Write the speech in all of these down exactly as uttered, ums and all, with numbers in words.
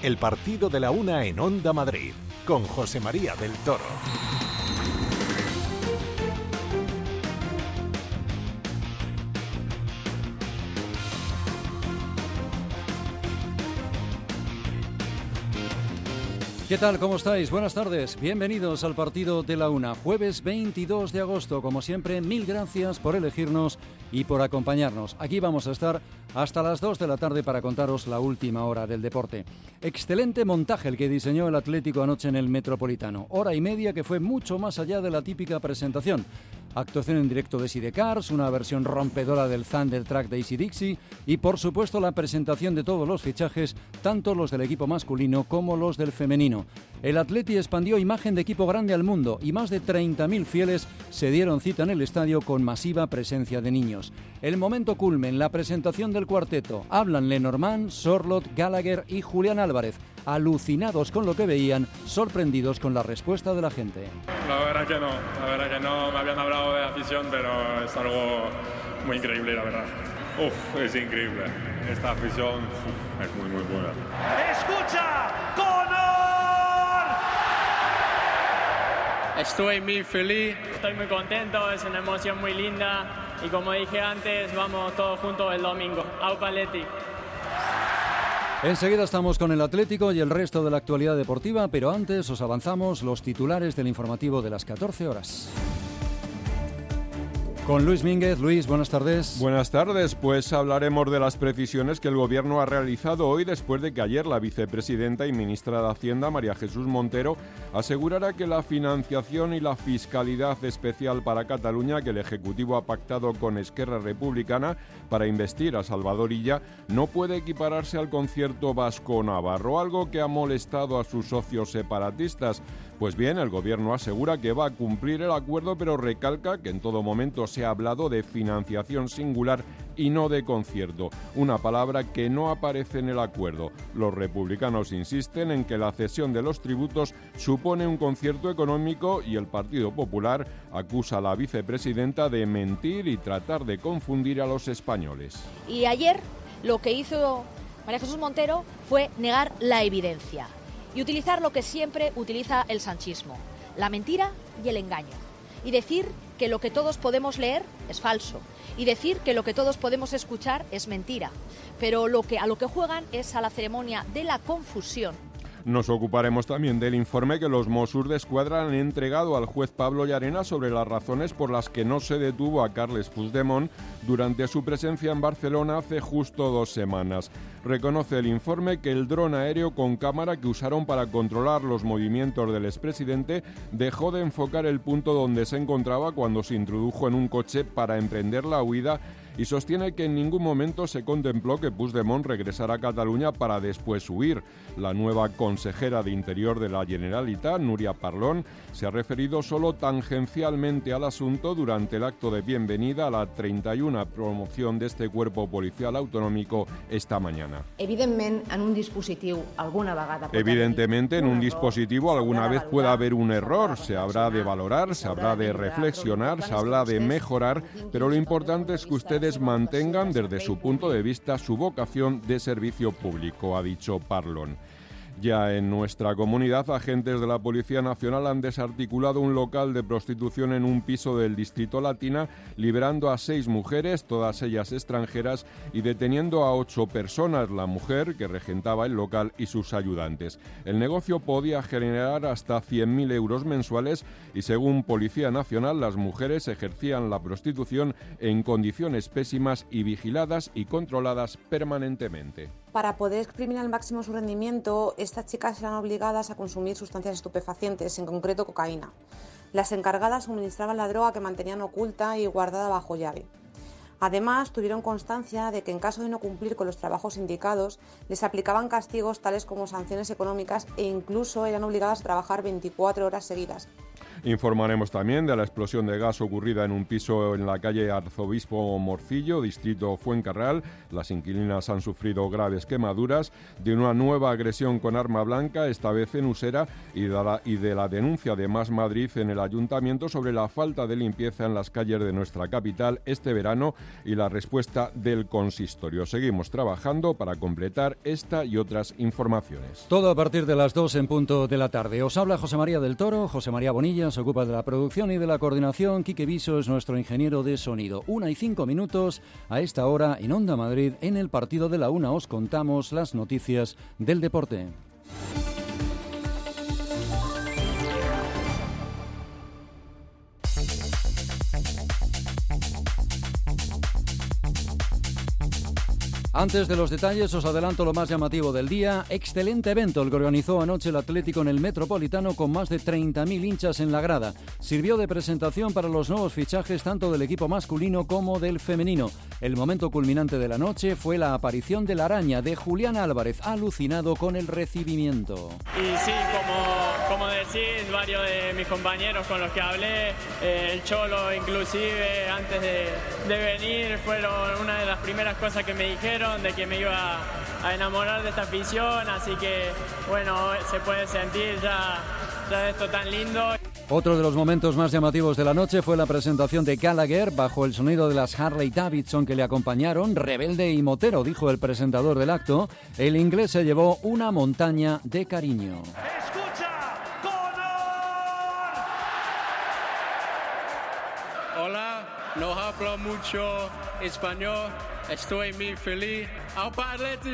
El partido de la una en Onda Madrid, con José María del Toro. ¿Qué tal? ¿Cómo estáis? Buenas tardes. Bienvenidos al partido de la una. Jueves veintidós de agosto. Como siempre, mil gracias por elegirnos y por acompañarnos. Aquí vamos a estar hasta las dos de la tarde para contaros la última hora del deporte. Excelente montaje el que diseñó el Atlético anoche en el Metropolitano. Hora y media que fue mucho más allá de la típica presentación. Actuación en directo de Sidecars, una versión rompedora del Thunder Track de Easy Dixie y, por supuesto, la presentación de todos los fichajes, tanto los del equipo masculino como los del femenino. El Atleti expandió imagen de equipo grande al mundo y más de treinta mil fieles se dieron cita en el estadio con masiva presencia de niños. El momento culmen, la presentación del cuarteto. Hablan Lenormand, Sorloth, Gallagher y Julián Álvarez, alucinados con lo que veían, sorprendidos con la respuesta de la gente. La verdad que no, la verdad que no me habían hablado de afición, pero es algo muy increíble, la verdad. Uf, es increíble. Esta afición uf, es muy, muy buena. ¡Escucha! ¡Conor! Estoy muy feliz. Estoy muy contento, es una emoción muy linda y como dije antes, vamos todos juntos el domingo. Aupa Atleti. Enseguida estamos con el Atlético y el resto de la actualidad deportiva, pero antes os avanzamos los titulares del informativo de las catorce horas. Con Luis Mínguez. Luis, buenas tardes. Buenas tardes, pues hablaremos de las precisiones que el Gobierno ha realizado hoy después de que ayer la vicepresidenta y ministra de Hacienda, María Jesús Montero, asegurara que la financiación y la fiscalidad especial para Cataluña que el Ejecutivo ha pactado con Esquerra Republicana para investir a Salvador Illa no puede equipararse al concierto vasco-navarro, algo que ha molestado a sus socios separatistas. Pues bien, el Gobierno asegura que va a cumplir el acuerdo, pero recalca que en todo momento se ha hablado de financiación singular y no de concierto, una palabra que no aparece en el acuerdo. Los republicanos insisten en que la cesión de los tributos supone un concierto económico y el Partido Popular acusa a la vicepresidenta de mentir y tratar de confundir a los españoles. Y ayer lo que hizo María Jesús Montero fue negar la evidencia y utilizar lo que siempre utiliza el sanchismo, la mentira y el engaño. Y decir que lo que todos podemos leer es falso. Y decir que lo que todos podemos escuchar es mentira. Pero lo que, a lo que juegan es a la ceremonia de la confusión. Nos ocuparemos también del informe que los Mossos d'Esquadra han entregado al juez Pablo Llarena sobre las razones por las que no se detuvo a Carles Puigdemont durante su presencia en Barcelona hace justo dos semanas. Reconoce el informe que el dron aéreo con cámara que usaron para controlar los movimientos del expresidente dejó de enfocar el punto donde se encontraba cuando se introdujo en un coche para emprender la huida y sostiene que en ningún momento se contempló que Puigdemont regresara a Cataluña para después huir. La nueva consejera de Interior de la Generalitat, Núria Parlon, se ha referido solo tangencialmente al asunto durante el acto de bienvenida a la treinta y una promoción de este cuerpo policial autonómico esta mañana. Evidentemente, en un dispositivo alguna vegada... Evidentemente, en un dispositivo alguna vez puede haber un error, se habrá de valorar, se habrá de reflexionar, se habrá de mejorar, pero lo importante es que usted mantengan desde su punto de vista su vocación de servicio público, ha dicho Parlon. Ya en nuestra comunidad, agentes de la Policía Nacional han desarticulado un local de prostitución en un piso del Distrito Latina, liberando a seis mujeres, todas ellas extranjeras, y deteniendo a ocho personas, la mujer que regentaba el local y sus ayudantes. El negocio podía generar hasta cien mil euros mensuales y, según Policía Nacional, las mujeres ejercían la prostitución en condiciones pésimas y vigiladas y controladas permanentemente. Para poder exprimir al máximo su rendimiento, estas chicas eran obligadas a consumir sustancias estupefacientes, en concreto cocaína. Las encargadas suministraban la droga que mantenían oculta y guardada bajo llave. Además, tuvieron constancia de que en caso de no cumplir con los trabajos indicados, les aplicaban castigos tales como sanciones económicas e incluso eran obligadas a trabajar veinticuatro horas seguidas. Informaremos también de la explosión de gas ocurrida en un piso en la calle Arzobispo Morcillo, distrito Fuencarral. Las inquilinas han sufrido graves quemaduras, de una nueva agresión con arma blanca, esta vez en Usera, y de la, y de la denuncia de Más Madrid en el ayuntamiento sobre la falta de limpieza en las calles de nuestra capital este verano y la respuesta del consistorio. Seguimos trabajando para completar esta y otras informaciones. Todo a partir de las dos en punto de la tarde. Os habla José María del Toro. José María Bonilla se ocupa de la producción y de la coordinación. Quique Viso es nuestro ingeniero de sonido. Una y cinco minutos a esta hora en Onda Madrid. En el partido de la una os contamos las noticias del deporte. Antes de los detalles, os adelanto lo más llamativo del día. Excelente evento el que organizó anoche el Atlético en el Metropolitano con más de treinta mil hinchas en la grada. Sirvió de presentación para los nuevos fichajes tanto del equipo masculino como del femenino. El momento culminante de la noche fue la aparición de la araña de Julián Álvarez, alucinado con el recibimiento. Y sí, como, como decís, varios de mis compañeros con los que hablé, eh, el Cholo inclusive, antes de, de venir, fueron una de las primeras cosas que me dijeron, de que me iba a enamorar de esta afición, así que bueno, se puede sentir ya, ya esto tan lindo. Otro de los momentos más llamativos de la noche fue la presentación de Gallagher bajo el sonido de las Harley Davidson que le acompañaron. Rebelde y motero, dijo el presentador del acto. El inglés se llevó una montaña de cariño. Escucha, Conor. Hola, no hablo mucho español. Estoy muy feliz. ¡Aupa Atleti!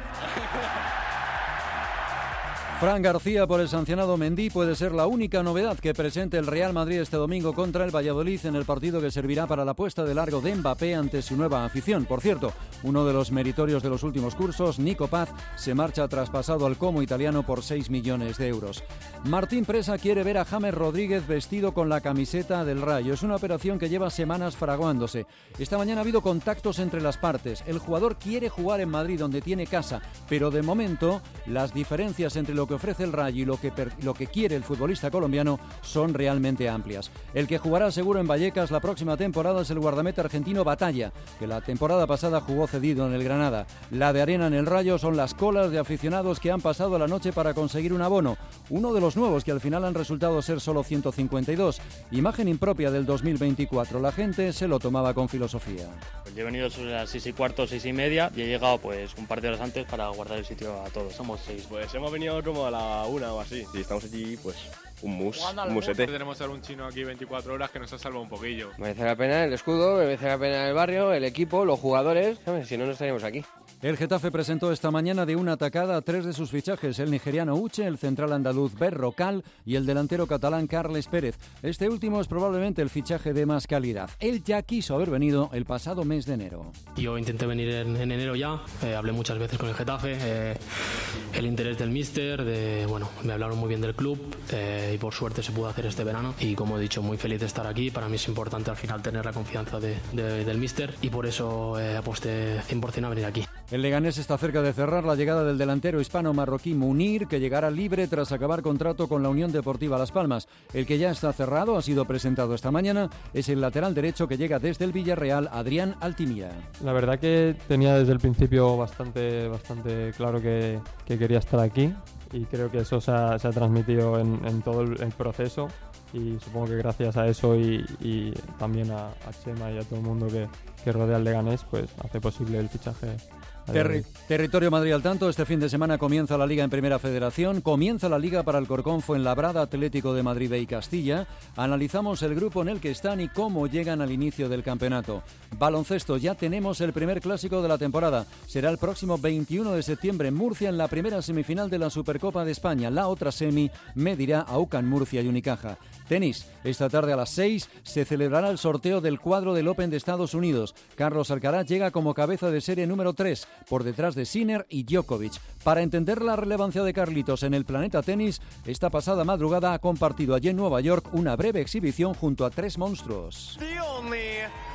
Fran García por el sancionado Mendy puede ser la única novedad que presente el Real Madrid este domingo contra el Valladolid en el partido que servirá para la puesta de largo de Mbappé ante su nueva afición. Por cierto, uno de los meritorios de los últimos cursos, Nico Paz, se marcha traspasado al Como italiano por seis millones de euros. Martín Presa quiere ver a James Rodríguez vestido con la camiseta del Rayo. Es una operación que lleva semanas fraguándose. Esta mañana ha habido contactos entre las partes. El jugador quiere jugar en Madrid, donde tiene casa, pero de momento las diferencias entre lo que ofrece el Rayo y lo que, per, lo que quiere el futbolista colombiano son realmente amplias. El que jugará seguro en Vallecas la próxima temporada es el guardameta argentino Batalla, que la temporada pasada jugó cedido en el Granada. La de arena en el Rayo son las colas de aficionados que han pasado la noche para conseguir un abono. Uno de los nuevos que al final han resultado ser solo ciento cincuenta y dos. Imagen impropia del dos mil veinticuatro. La gente se lo tomaba con filosofía. Pues yo he venido sobre las seis y cuarto, seis y media y he llegado pues un par de horas antes para guardar el sitio a todos. Somos seis. Pues hemos venido como a la una o así. Y estamos allí pues un mus, un musete. Tenemos a un chino aquí veinticuatro horas que nos ha salvado un poquillo. Merece la pena el escudo, merece la pena el barrio, el equipo, los jugadores. Si no, no estaríamos aquí. El Getafe presentó esta mañana de una atacada a tres de sus fichajes, el nigeriano Uche, el central andaluz Berrocal y el delantero catalán Carles Pérez. Este último es probablemente el fichaje de más calidad. Él ya quiso haber venido el pasado mes de enero. Yo intenté venir en, en enero ya, eh, hablé muchas veces con el Getafe, eh, el interés del míster, de, bueno, me hablaron muy bien del club eh, y por suerte se pudo hacer este verano y como he dicho, muy feliz de estar aquí. Para mí es importante al final tener la confianza de, de, del míster y por eso eh, aposté cien por ciento a venir aquí. El Leganés está cerca de cerrar la llegada del delantero hispano-marroquí Munir, que llegará libre tras acabar contrato con la Unión Deportiva Las Palmas. El que ya está cerrado, ha sido presentado esta mañana, es el lateral derecho que llega desde el Villarreal, Adrián Altimira. La verdad que tenía desde el principio bastante, bastante claro que, que quería estar aquí y creo que eso se ha, se ha transmitido en, en todo el, el proceso. Y supongo que gracias a eso y, y también a, a Chema y a todo el mundo que, que rodea al Leganés, pues hace posible el fichaje. Terri- Territorio Madrid al tanto. Este fin de semana comienza la Liga en Primera Federación. Comienza la Liga para Alcorcón, Fuenlabrada, Atlético de Madrid y Castilla. Analizamos el grupo en el que están y cómo llegan al inicio del campeonato. Baloncesto, ya tenemos el primer clásico de la temporada. Será el próximo veintiuno de septiembre en Murcia, en la primera semifinal de la Supercopa de España. La otra semi medirá a UCAM Murcia y Unicaja. Tenis, esta tarde a las seis se celebrará el sorteo del cuadro del Open de Estados Unidos. Carlos Alcaraz llega como cabeza de serie número tres, por detrás de Sinner y Djokovic. Para entender la relevancia de Carlitos en el planeta tenis, esta pasada madrugada ha compartido allí en Nueva York una breve exhibición junto a tres monstruos. The only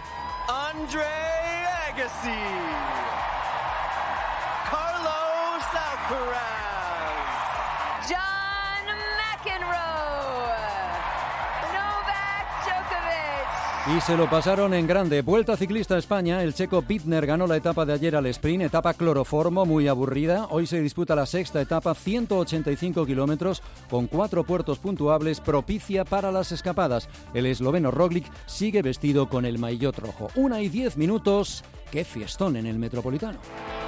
Andre Agassi, Carlos Alcaraz, John McEnroe, Y se lo pasaron en grande. Vuelta ciclista a España. El checo Bittner ganó la etapa de ayer al sprint, etapa cloroformo, muy aburrida. Hoy se disputa la sexta etapa, ciento ochenta y cinco kilómetros, con cuatro puertos puntuables, propicia para las escapadas. El esloveno Roglic sigue vestido con el maillot rojo. Una y diez minutos. ¡Qué fiestón en el Metropolitano!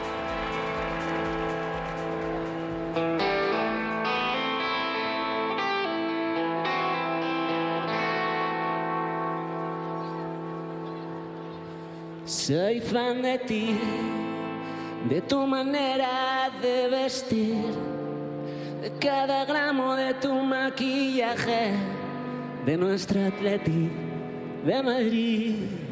Soy fan de ti, de tu manera de vestir, de cada gramo de tu maquillaje, de nuestro Atleti de Madrid.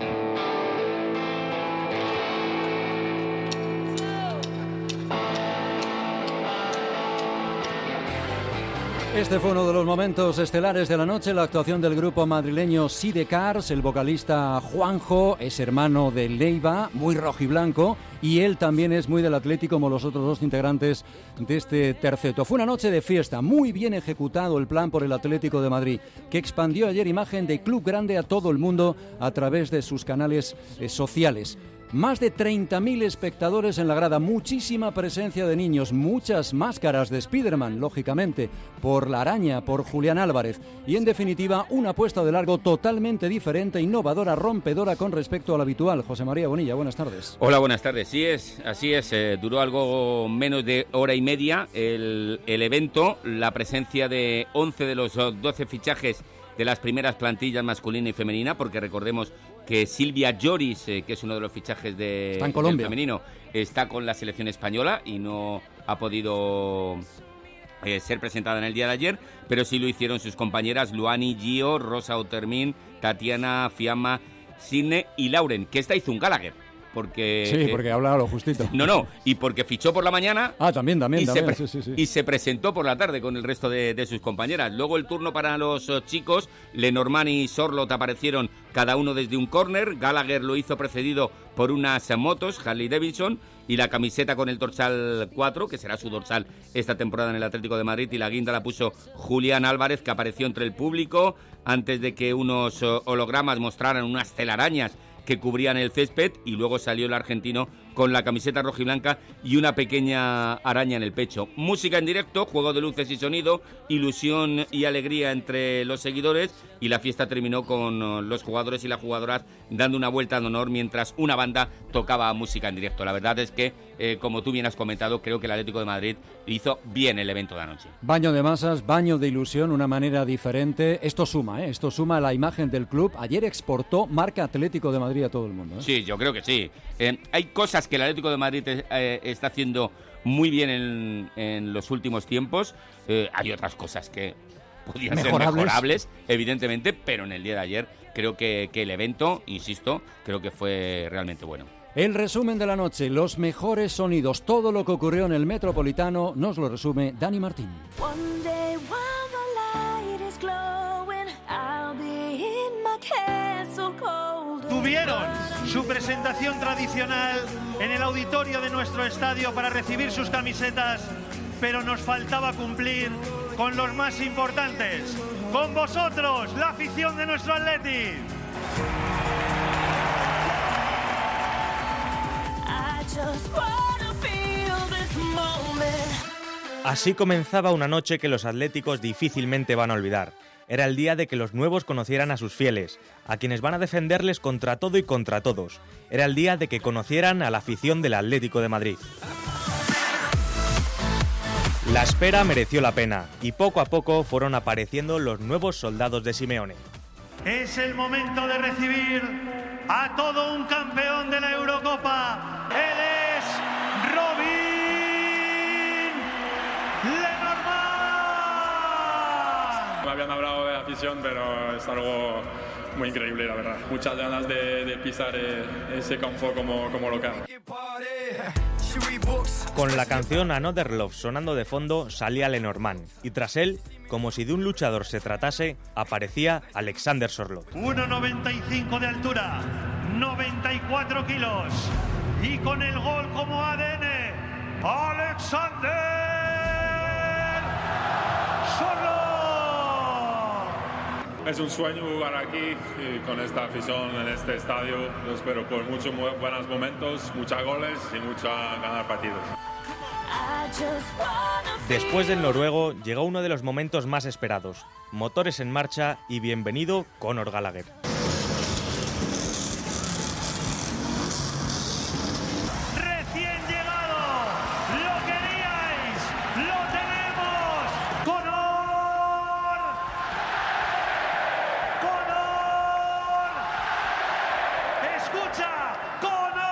Este fue uno de los momentos estelares de la noche, la actuación del grupo madrileño Sidecars. El vocalista Juanjo es hermano de Leiva, muy rojiblanco, y él también es muy del Atlético como los otros dos integrantes de este terceto. Fue una noche de fiesta, muy bien ejecutado el plan por el Atlético de Madrid, que expandió ayer imagen de club grande a todo el mundo a través de sus canales eh, sociales. Más de treinta mil espectadores en la grada, muchísima presencia de niños, muchas máscaras de Spiderman, lógicamente, por la araña, por Julián Álvarez. Y en definitiva, una apuesta de largo totalmente diferente, innovadora, rompedora con respecto al habitual. José María Bonilla, buenas tardes. Hola, buenas tardes. Sí es, así es, eh, duró algo menos de hora y media el, el evento, la presencia de once de los doce fichajes de las primeras plantillas masculina y femenina, porque recordemos que Silvia Lloris, eh, que es uno de los fichajes de, está en Colombia. del femenino, está con la selección española y no ha podido eh, ser presentada en el día de ayer, pero sí lo hicieron sus compañeras Luani, Gio, Rosa Otermin, Tatiana, Fiamma, Sidney y Lauren, que esta hizo un Gallagher. Porque, sí, porque eh, hablaba lo justito. No, no, y porque fichó por la mañana. Ah, también, también, y, también se sí, sí, sí. y se presentó por la tarde con el resto de, de sus compañeras. Luego el turno para los uh, chicos. Lenormand y Sorlot aparecieron cada uno desde un córner. Gallagher lo hizo precedido por unas motos, Harley Davidson, y la camiseta con el dorsal cuatro, que será su dorsal esta temporada en el Atlético de Madrid, y la guinda la puso Julián Álvarez, que apareció entre el público antes de que unos uh, hologramas mostraran unas telarañas que cubrían el césped, y luego salió el argentino con la camiseta rojiblanca y una pequeña araña en el pecho. Música en directo, juego de luces y sonido, ilusión y alegría entre los seguidores, y la fiesta terminó con los jugadores y las jugadoras dando una vuelta de honor mientras una banda tocaba música en directo. La verdad es que, eh, como tú bien has comentado, creo que el Atlético de Madrid hizo bien el evento de anoche. Baño de masas, baño de ilusión, una manera diferente. Esto suma, ¿eh? Esto suma a la imagen del club. Ayer exportó marca Atlético de Madrid a todo el mundo, ¿eh? Sí, yo creo que sí. Eh, hay cosas que el Atlético de Madrid eh, está haciendo muy bien en, en los últimos tiempos. Eh, hay otras cosas que podrían mejorables. ser mejorables, evidentemente, pero en el día de ayer creo que, que el evento, insisto, creo que fue realmente bueno. El resumen de la noche, los mejores sonidos, todo lo que ocurrió en el Metropolitano, nos lo resume Dani Martín. Tuvieron su presentación tradicional en el auditorio de nuestro estadio para recibir sus camisetas, pero nos faltaba cumplir con los más importantes, con vosotros, la afición de nuestro Atleti. Así comenzaba una noche que los atléticos difícilmente van a olvidar. Era el día de que los nuevos conocieran a sus fieles, a quienes van a defenderles contra todo y contra todos. Era el día de que conocieran a la afición del Atlético de Madrid. La espera mereció la pena y poco a poco fueron apareciendo los nuevos soldados de Simeone. Es el momento de recibir a todo un campeón de la Eurocopa. Él es Robin Lenormand. Me habían hablado de afición, pero es algo muy increíble, la verdad. Muchas ganas de, de pisar ese campo como, como local. Con la canción Another Love sonando de fondo salía Lenormand, y tras él, como si de un luchador se tratase, aparecía Alexander Sorlot. uno noventa y cinco de altura, noventa y cuatro kilos, y con el gol como A D N, Alexander Sorlot. es un sueño jugar aquí y con esta afición en este estadio. Yo espero por muchos buenos momentos, muchos goles y mucha ganar partidos. Después del noruego llegó uno de los momentos más esperados. Motores en marcha y bienvenido Conor Gallagher. Recién llegado, lo queríais, lo tenemos. Conor, Conor, escucha, Conor.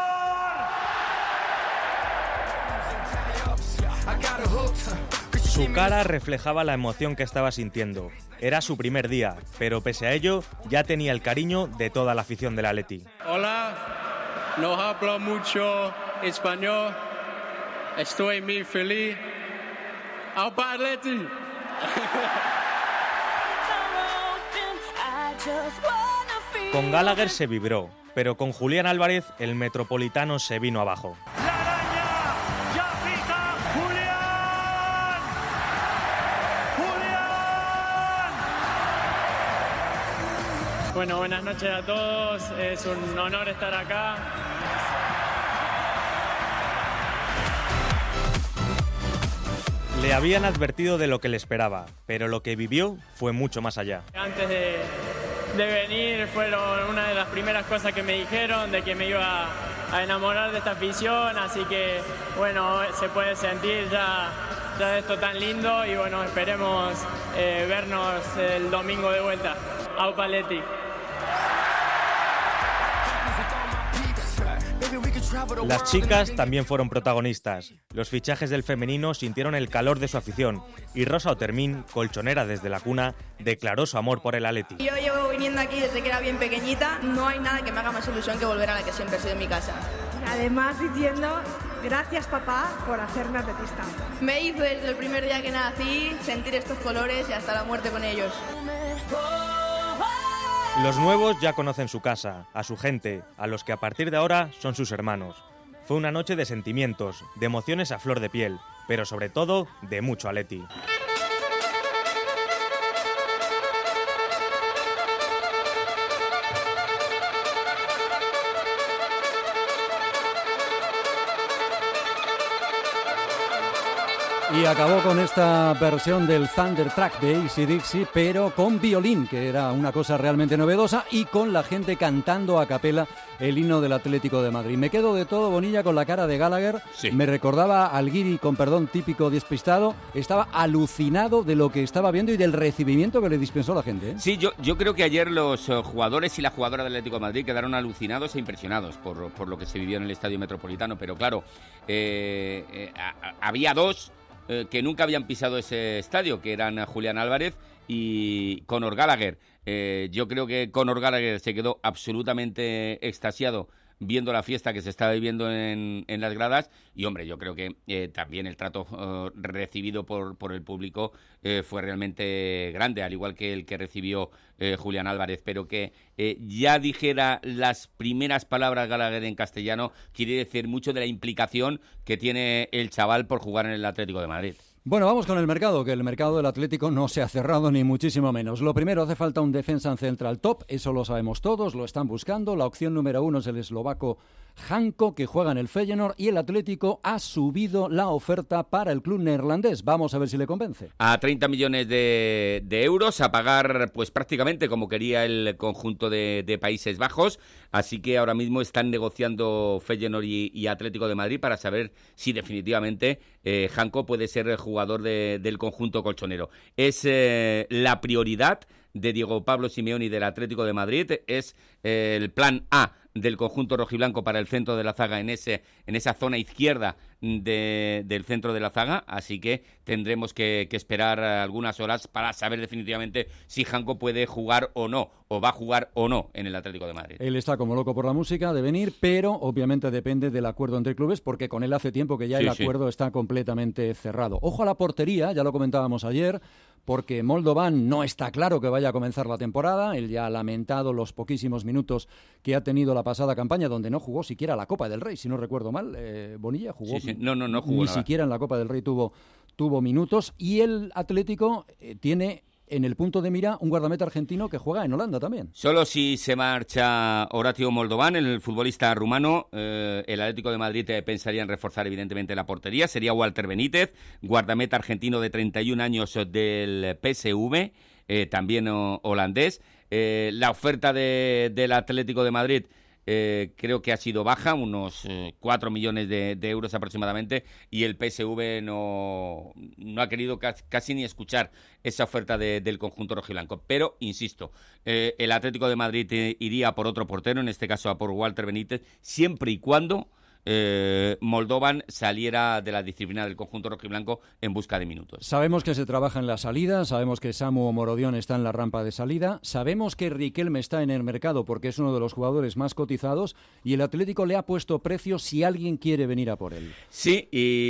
Su cara reflejaba la emoción que estaba sintiendo. Era su primer día, pero pese a ello, ya tenía el cariño de toda la afición del Atleti. Hola, no hablo mucho español. Estoy muy feliz. ¡Aupa Atleti! Con Gallagher se vibró, pero con Julián Álvarez el metropolitano se vino abajo. Bueno, buenas noches a todos, es un honor estar acá. Le habían advertido de lo que le esperaba, pero lo que vivió fue mucho más allá. Antes de, de venir fueron una de las primeras cosas que me dijeron, de que me iba a enamorar de esta afición, así que bueno, se puede sentir ya, ya esto tan lindo y bueno, esperemos eh, vernos el domingo de vuelta. Aupa Atleti. Las chicas también fueron protagonistas. Los fichajes del femenino sintieron el calor de su afición y Rosa Otermin, colchonera desde la cuna, declaró su amor por el Atleti. Yo llevo viniendo aquí desde que era bien pequeñita. No hay nada que me haga más ilusión que volver a la que siempre he sido en mi casa. Además diciendo, gracias papá por hacerme atletista. Me hizo desde el primer día que nací sentir estos colores y hasta la muerte con ellos. Los nuevos ya conocen su casa, a su gente, a los que a partir de ahora son sus hermanos. Fue una noche de sentimientos, de emociones a flor de piel, pero sobre todo de mucho Atleti. Y acabó con esta versión del Thunder Track de A C D C, pero con violín, que era una cosa realmente novedosa, y con la gente cantando a capela el himno del Atlético de Madrid. Me quedo de todo, Bonilla, con la cara de Gallagher. Sí. Me recordaba al guiri, con perdón, típico despistado. Estaba alucinado de lo que estaba viendo y del recibimiento que le dispensó la gente, ¿eh? Sí, yo, yo creo que ayer los uh, jugadores y la jugadora del Atlético de Madrid quedaron alucinados e impresionados por, por lo que se vivió en el Estadio Metropolitano. Pero claro, eh, eh, a, había dos eh, que nunca habían pisado ese estadio, que eran Julián Álvarez y Conor Gallagher. Eh, yo creo que Conor Gallagher se quedó absolutamente extasiado viendo la fiesta que se estaba viviendo en, en las gradas y, hombre, yo creo que eh, también el trato uh, recibido por, por el público eh, fue realmente grande, al igual que el que recibió eh, Julián Álvarez, pero que eh, ya dijera las primeras palabras Gallagher en castellano quiere decir mucho de la implicación que tiene el chaval por jugar en el Atlético de Madrid. Bueno, vamos con el mercado, que el mercado del Atlético no se ha cerrado ni muchísimo menos. Lo primero, hace falta un defensa central top, eso lo sabemos todos, lo están buscando. La opción número uno es el eslovaco Janko, que juega en el Feyenoord, y el Atlético ha subido la oferta para el club neerlandés. Vamos a ver si le convence. A treinta millones de, de euros, a pagar pues prácticamente como quería el conjunto de, de Países Bajos. Así que ahora mismo están negociando Feyenoord y, y Atlético de Madrid para saber si definitivamente eh, Janko puede ser jugador de, del conjunto colchonero. Es eh, la prioridad de Diego Pablo Simeone y del Atlético de Madrid, es eh, el plan A del conjunto rojiblanco para el centro de la zaga en ese en esa zona izquierda de, del centro de la zaga, así que tendremos que, que esperar algunas horas para saber definitivamente si Janko puede jugar o no, o va a jugar o no en el Atlético de Madrid. Él está como loco por la música de venir, pero obviamente depende del acuerdo entre clubes, porque con él hace tiempo que ya sí, el acuerdo sí. está completamente cerrado. Ojo a la portería, ya lo comentábamos ayer, porque Moldovan no está claro que vaya a comenzar la temporada. Él ya ha lamentado los poquísimos minutos que ha tenido la pasada campaña, donde no jugó siquiera la Copa del Rey, si no recuerdo mal. Eh, Bonilla jugó, sí, sí. No, no, no jugó ni nada. Siquiera en la Copa del Rey tuvo, tuvo minutos. Y el Atlético eh, tiene en el punto de mira un guardameta argentino que juega en Holanda también. Solo si se marcha Horacio Moldovan, el futbolista rumano, eh, el Atlético de Madrid eh, pensaría en reforzar evidentemente la portería. Sería Walter Benítez, guardameta argentino de treinta y un años del P S V, eh, también oh, holandés. Eh, la oferta de, del Atlético de Madrid eh, creo que ha sido baja, unos eh, cuatro millones de, de euros aproximadamente, y el P S V no, no ha querido casi, casi ni escuchar esa oferta de, del conjunto rojiblanco. Pero, insisto, eh, el Atlético de Madrid eh, iría por otro portero, en este caso a por Walter Benítez, siempre y cuando Eh, Moldovan saliera de la disciplina del conjunto rojiblanco en busca de minutos. Sabemos que se trabaja en la salida, sabemos que Samu Morodion está en la rampa de salida, sabemos que Riquelme está en el mercado porque es uno de los jugadores más cotizados y el Atlético le ha puesto precio si alguien quiere venir a por él. Sí,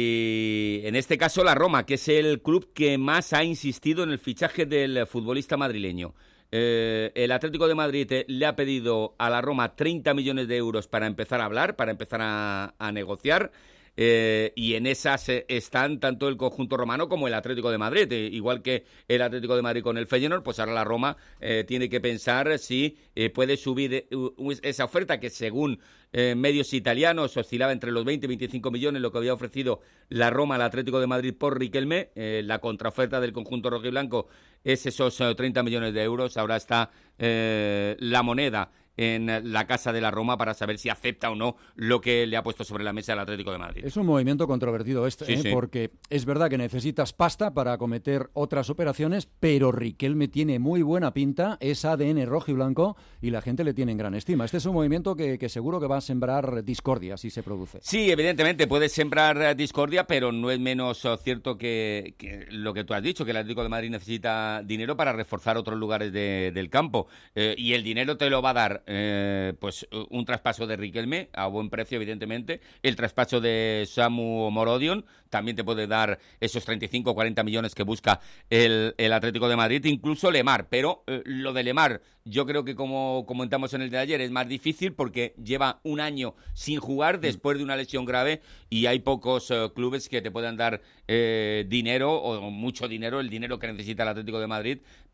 y en este caso la Roma, que es el club que más ha insistido en el fichaje del futbolista madrileño. Eh, el Atlético de Madrid eh, le ha pedido a la Roma treinta millones de euros para empezar a hablar, para empezar a, a negociar, eh, y en esas eh, están tanto el conjunto romano como el Atlético de Madrid. Eh, igual que el Atlético de Madrid con el Feyenoord, pues ahora la Roma eh, tiene que pensar si eh, puede subir uh, esa oferta que según eh, medios italianos oscilaba entre los veinte y veinticinco millones, lo que había ofrecido la Roma al Atlético de Madrid por Riquelme. Eh, la contraoferta del conjunto rojiblanco es esos uh, treinta millones de euros. Ahora está eh, la moneda en la casa de la Roma para saber si acepta o no lo que le ha puesto sobre la mesa el Atlético de Madrid. Es un movimiento controvertido este, sí, ¿eh? sí. porque es verdad que necesitas pasta para acometer otras operaciones, pero Riquelme tiene muy buena pinta, es A D N rojo y blanco y la gente le tiene en gran estima. Este es un movimiento que, que seguro que va a sembrar discordia si se produce. Sí, evidentemente puede sembrar discordia, pero no es menos cierto que, que lo que tú has dicho, que el Atlético de Madrid necesita dinero para reforzar otros lugares de, del campo, eh, y el dinero te lo va a dar Eh, pues un traspaso de Riquelme a buen precio, evidentemente. El traspaso de Samu Morodion también te puede dar esos treinta y cinco o cuarenta millones que busca el, el Atlético de Madrid, incluso Lemar. Pero eh, lo de Lemar, yo creo que como comentamos en el de ayer, es más difícil porque lleva un año sin jugar después de una lesión grave y hay pocos eh, clubes que te puedan dar eh, dinero o mucho dinero, el dinero que necesita el Atlético de Madrid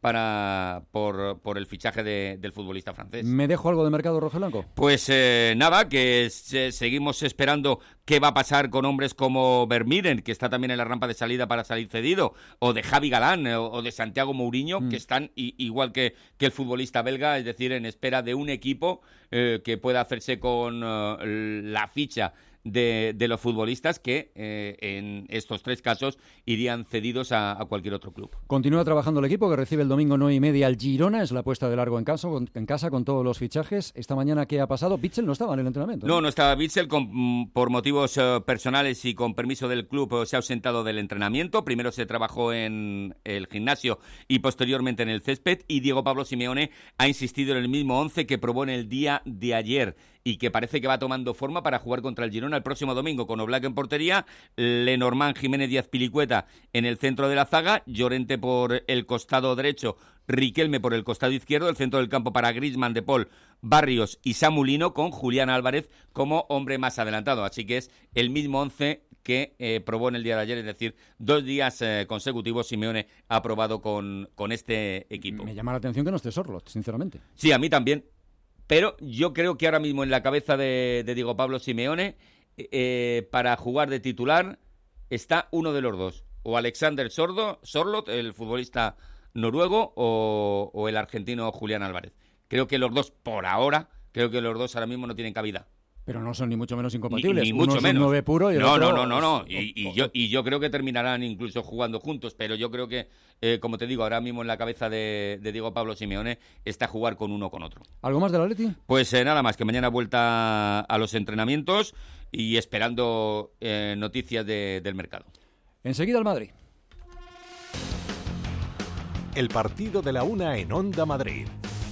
para por, por el fichaje de, del futbolista francés. ¿Me dejo algo de mercado rojiblanco? Pues eh, nada, que se, seguimos esperando qué va a pasar con hombres como Vermiren, que está también en la rampa de salida para salir cedido, o de Javi Galán, o, o de Santiago Mourinho, mm. que están i, igual que, que el futbolista belga, es decir, en espera de un equipo eh, que pueda hacerse con uh, la ficha De, de los futbolistas que eh, en estos tres casos irían cedidos a, a cualquier otro club. Continúa trabajando el equipo que recibe el domingo nueve y media al Girona, es la puesta de largo en casa, con, en casa con todos los fichajes. Esta mañana, ¿qué ha pasado? Bitzel no estaba en el entrenamiento. No, no, no estaba Bitzel, con, por motivos uh, personales y con permiso del club uh, se ha ausentado del entrenamiento. Primero se trabajó en el gimnasio y posteriormente en el césped, y Diego Pablo Simeone ha insistido en el mismo once que probó en el día de ayer y que parece que va tomando forma para jugar contra el Girona el próximo domingo, con Oblak en portería, Lenormand, Jiménez Díaz Pilicueta en el centro de la zaga, Llorente por el costado derecho, Riquelme por el costado izquierdo, el centro del campo para Griezmann, De Paul, Barrios y Samu Lino, con Julián Álvarez como hombre más adelantado. Así que es el mismo once que eh, probó en el día de ayer, es decir, dos días eh, consecutivos Simeone ha probado con, con este equipo. Me llama la atención que no esté Sorloth, sinceramente. Sí, a mí también. Pero yo creo que ahora mismo en la cabeza de, de Diego Pablo Simeone, eh, para jugar de titular, está uno de los dos. O Alexander Sordo, Sorloth, el futbolista noruego, o, o el argentino Julián Álvarez. Creo que los dos, por ahora, creo que los dos ahora mismo no tienen cabida. Pero no son ni mucho menos incompatibles. Ni, ni mucho Uno es menos. un nueve puro y el no, otro... no, no, no, no. Y, y, yo, y yo creo que terminarán incluso jugando juntos, pero yo creo que, eh, como te digo, ahora mismo en la cabeza de, de Diego Pablo Simeone está jugar con uno o con otro. ¿Algo más del Atleti? Pues eh, nada más, que mañana vuelta a los entrenamientos y esperando eh, noticias de, del mercado. Enseguida el Madrid. El partido de la una en Onda Madrid.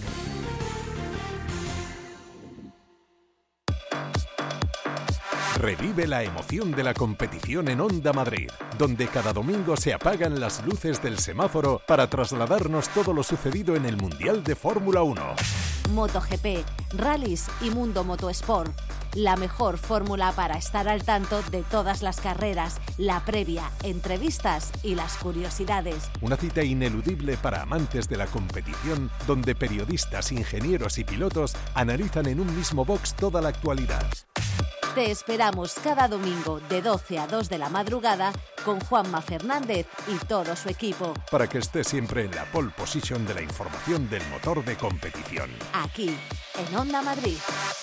Revive la emoción de la competición en Onda Madrid, donde cada domingo se apagan las luces del semáforo para trasladarnos todo lo sucedido en el Mundial de Fórmula uno. MotoGP, rallies y Mundo Motosport. La mejor fórmula para estar al tanto de todas las carreras, la previa, entrevistas y las curiosidades. Una cita ineludible para amantes de la competición, donde periodistas, ingenieros y pilotos analizan en un mismo box toda la actualidad. Te esperamos cada domingo de doce a dos de la madrugada con Juanma Fernández y todo su equipo. Para que estés siempre en la pole position de la información del motor de competición. Aquí, en Onda Madrid.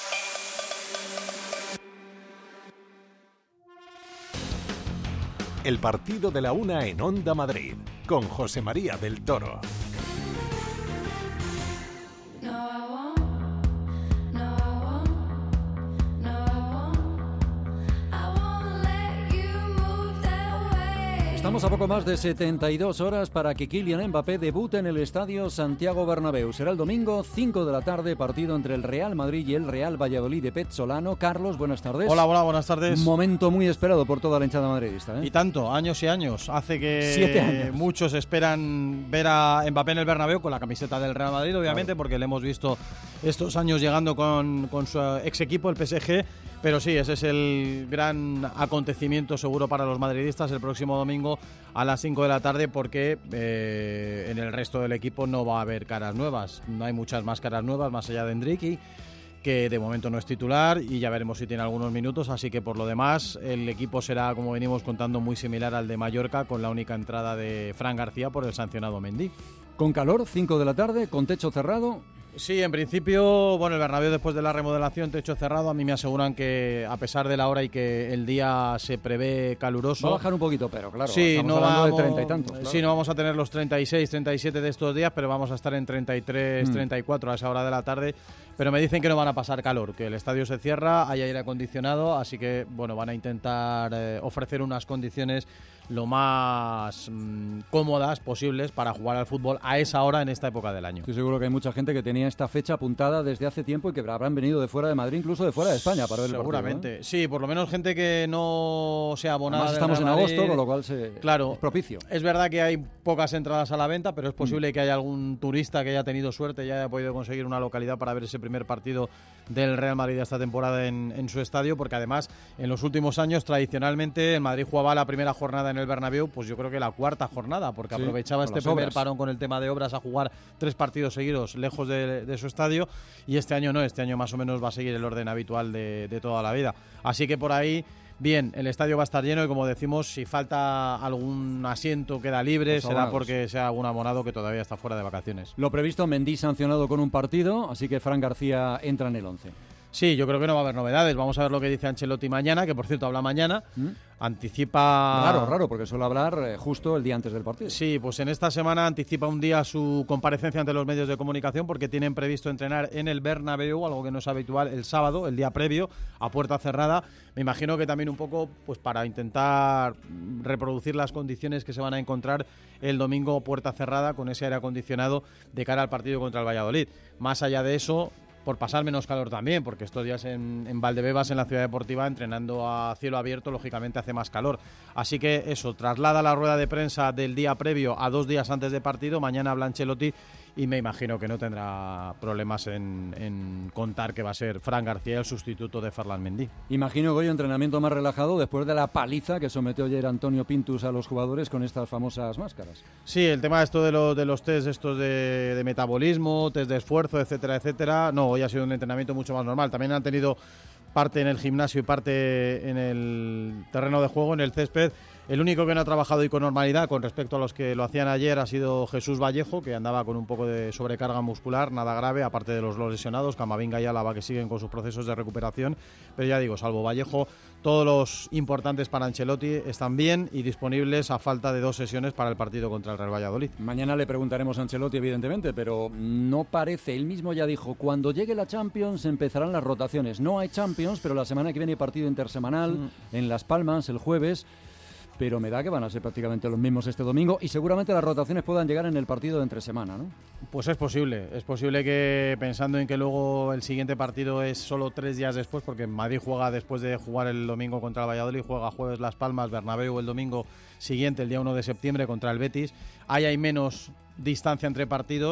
El partido de la una en Onda Madrid, con José María del Toro. Estamos a poco más de setenta y dos horas para que Kylian Mbappé debute en el estadio Santiago Bernabéu. Será el domingo, cinco de la tarde, partido entre el Real Madrid y el Real Valladolid de Petzolano. Carlos, buenas tardes. Hola, hola, buenas tardes. Momento muy esperado por toda la hinchada madridista, ¿eh? Y tanto, años y años. Hace que Siete años. muchos esperan ver a Mbappé en el Bernabéu con la camiseta del Real Madrid, obviamente, claro, porque le hemos visto estos años llegando con, con su ex equipo, el P S G. Pero sí, ese es el gran acontecimiento seguro para los madridistas el próximo domingo a las cinco de la tarde, porque eh, en el resto del equipo no va a haber caras nuevas. No hay muchas más caras nuevas, más allá de Endricky, que de momento no es titular, y ya veremos si tiene algunos minutos. Así que por lo demás el equipo será, como venimos contando, muy similar al de Mallorca, con la única entrada de Fran García por el sancionado Mendy. Con calor, cinco de la tarde, con techo cerrado. Sí, en principio, bueno, el Bernabéu después de la remodelación, techo cerrado, a mí me aseguran que a pesar de la hora y que el día se prevé caluroso... Va a bajar un poquito, pero claro, sí, estamos no hablando vamos, de treinta y tantos. Claro. Sí, no vamos a tener los treinta y seis, treinta y siete de estos días, pero vamos a estar en treinta y tres, mm. treinta y cuatro a esa hora de la tarde. Pero me dicen que no van a pasar calor, que el estadio se cierra, hay aire acondicionado, así que bueno, van a intentar eh, ofrecer unas condiciones lo más mmm, cómodas posibles para jugar al fútbol a esa hora en esta época del año. Estoy seguro que hay mucha gente que tenía esta fecha apuntada desde hace tiempo y que habrán venido de fuera de Madrid, incluso de fuera de España, para ver el partido. Seguramente, ¿eh? Sí, por lo menos gente que no sea abonada. Además estamos en agosto, con lo cual se... claro, es propicio. Es verdad que hay pocas entradas a la venta, pero es posible mm. que haya algún turista que haya tenido suerte y haya podido conseguir una localidad para ver ese primer partido del Real Madrid esta temporada en, en su estadio, porque además en los últimos años tradicionalmente el Madrid jugaba la primera jornada en el Bernabéu, pues yo creo que la cuarta jornada, porque sí, aprovechaba este primer obras. parón con el tema de obras a jugar tres partidos seguidos lejos de, de su estadio, y este año no, este año más o menos va a seguir el orden habitual de, de toda la vida. Así que por ahí, bien, el estadio va a estar lleno y, como decimos, si falta algún asiento queda libre, pues será porque sea algún abonado que todavía está fuera de vacaciones. Lo previsto, Mendy sancionado con un partido, así que Fran García entra en el once. Sí, yo creo que no va a haber novedades. Vamos a ver lo que dice Ancelotti mañana, que por cierto habla mañana. ¿Mm? Anticipa... Raro, raro, porque suele hablar eh, justo el día antes del partido. Sí, pues en esta semana anticipa un día su comparecencia ante los medios de comunicación, porque tienen previsto entrenar en el Bernabéu, algo que no es habitual, el sábado, el día previo, a puerta cerrada. Me imagino que también un poco pues para intentar reproducir las condiciones que se van a encontrar el domingo, puerta cerrada, con ese aire acondicionado de cara al partido contra el Valladolid. Más allá de eso, por pasar menos calor también, porque estos días en, en Valdebebas, en la ciudad deportiva, entrenando a cielo abierto, lógicamente hace más calor. Así que eso, traslada la rueda de prensa del día previo a dos días antes de partido. Mañana habla Ancelotti y me imagino que no tendrá problemas en, en contar que va a ser Fran García el sustituto de Ferland Mendy. Imagino que hoy entrenamiento más relajado después de la paliza que sometió ayer Antonio Pintus a los jugadores con estas famosas máscaras. Sí, el tema esto de, lo, de los test estos de, de metabolismo, test de esfuerzo, etcétera, etcétera. No, hoy ha sido un entrenamiento mucho más normal. También han tenido parte en el gimnasio y parte en el terreno de juego, en el césped. El único que no ha trabajado hoy con normalidad con respecto a los que lo hacían ayer ha sido Jesús Vallejo, que andaba con un poco de sobrecarga muscular, nada grave, aparte de los lesionados, Camavinga y Álava, que siguen con sus procesos de recuperación. Pero ya digo, salvo Vallejo, todos los importantes para Ancelotti están bien y disponibles a falta de dos sesiones para el partido contra el Real Valladolid. Mañana le preguntaremos a Ancelotti, evidentemente, pero no parece, él mismo ya dijo, cuando llegue la Champions empezarán las rotaciones. No hay Champions, pero la semana que viene hay partido intersemanal mm. en Las Palmas el jueves. Pero me da que van a ser prácticamente los mismos este domingo y seguramente las rotaciones puedan llegar en el partido de entre semana, ¿no? Pues es posible, es posible que, pensando en que luego el siguiente partido es solo tres días después, porque Madrid juega después de jugar el domingo contra el Valladolid, juega jueves Las Palmas, Bernabéu el domingo siguiente, el día uno de septiembre, contra el Betis. Ahí hay menos distancia entre partidos.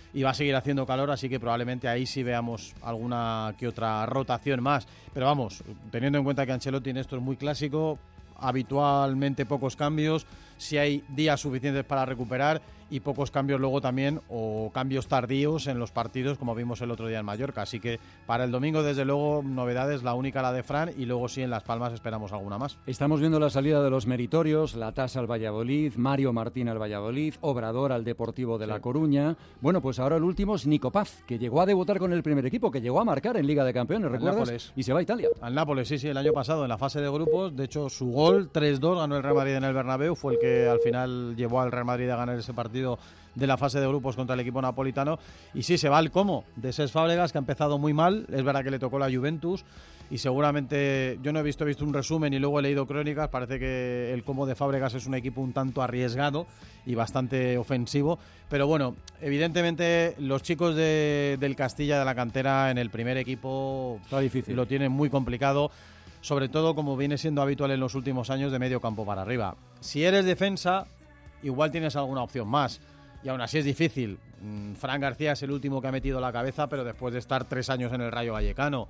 y va a seguir haciendo calor, así que probablemente ahí sí veamos alguna que otra rotación más. Pero vamos, teniendo en cuenta que Ancelotti en esto es muy clásico, habitualmente pocos cambios, si hay días suficientes para recuperar y pocos cambios luego también, o cambios tardíos en los partidos, como vimos el otro día en Mallorca. Así que para el domingo, desde luego, novedades, la única la de Fran, y luego sí en Las Palmas esperamos alguna más. Estamos viendo la salida de los meritorios, la Tasa al Valladolid, Mario Martín al Valladolid, Obrador al Deportivo de sí. La Coruña. Bueno, pues ahora el último es Nico Paz, que llegó a debutar con el primer equipo, que llegó a marcar en Liga de Campeones, ¿recuerdas? Nápoles. Y se va a Italia. Al Nápoles, sí, sí, el año pasado en la fase de grupos. De hecho, su gol, tres dos, ganó el Real Madrid en el Bernabéu, fue el que al final llevó al Real Madrid a ganar ese partido de la fase de grupos contra el equipo napolitano. Y sí, se va el Como de Cesc Fábregas, que ha empezado muy mal. Es verdad que le tocó la Juventus y seguramente, yo no he visto, he visto un resumen y luego he leído crónicas, parece que el Como de Fábregas es un equipo un tanto arriesgado y bastante ofensivo. Pero bueno, evidentemente los chicos de, del Castilla, de la cantera, en el primer equipo está difícil, lo tienen muy complicado, sobre todo como viene siendo habitual en los últimos años, de medio campo para arriba. Si eres defensa, igual tienes alguna opción más. Y aún así es difícil. Fran García es el último que ha metido la cabeza, pero después de estar tres años en el Rayo Vallecano,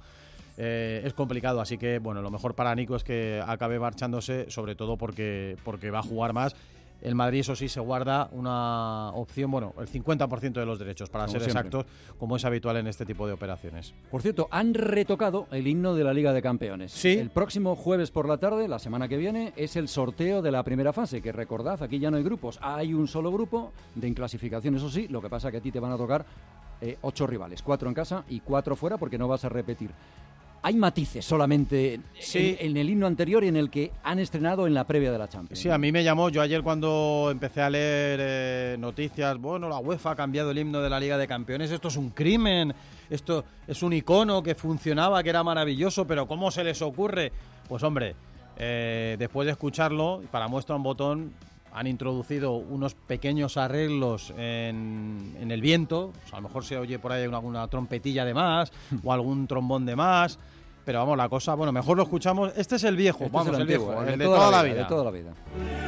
eh, es complicado. Así que, bueno, lo mejor para Nico es que acabe marchándose, sobre todo porque, porque va a jugar más. El Madrid, eso sí, se guarda una opción, bueno, el cincuenta por ciento de los derechos, para como ser siempre. exactos, como es habitual en este tipo de operaciones. Por cierto, han retocado el himno de la Liga de Campeones. Sí. El próximo jueves por la tarde, la semana que viene, es el sorteo de la primera fase, que recordad, aquí ya no hay grupos, hay un solo grupo de inclasificación, eso sí, lo que pasa que a ti te van a tocar eh, ocho rivales, cuatro en casa y cuatro fuera, porque no vas a repetir. Hay matices solamente sí. en, en el himno anterior y en el que han estrenado en la previa de la Champions. Sí, a mí me llamó, yo ayer cuando empecé a leer eh, noticias, bueno, la UEFA ha cambiado el himno de la Liga de Campeones, esto es un crimen, esto es un icono que funcionaba, que era maravilloso, pero ¿cómo se les ocurre? Pues hombre, eh, después de escucharlo, para muestra un botón, han introducido unos pequeños arreglos en, en el viento, o sea, a lo mejor se oye por ahí una, una trompetilla de más o algún trombón de más, pero vamos, la cosa, bueno, mejor lo escuchamos. Este es el viejo, este vamos, es el, el antiguo, viejo, el, el de, de toda, toda la la vida, vida. De toda la vida.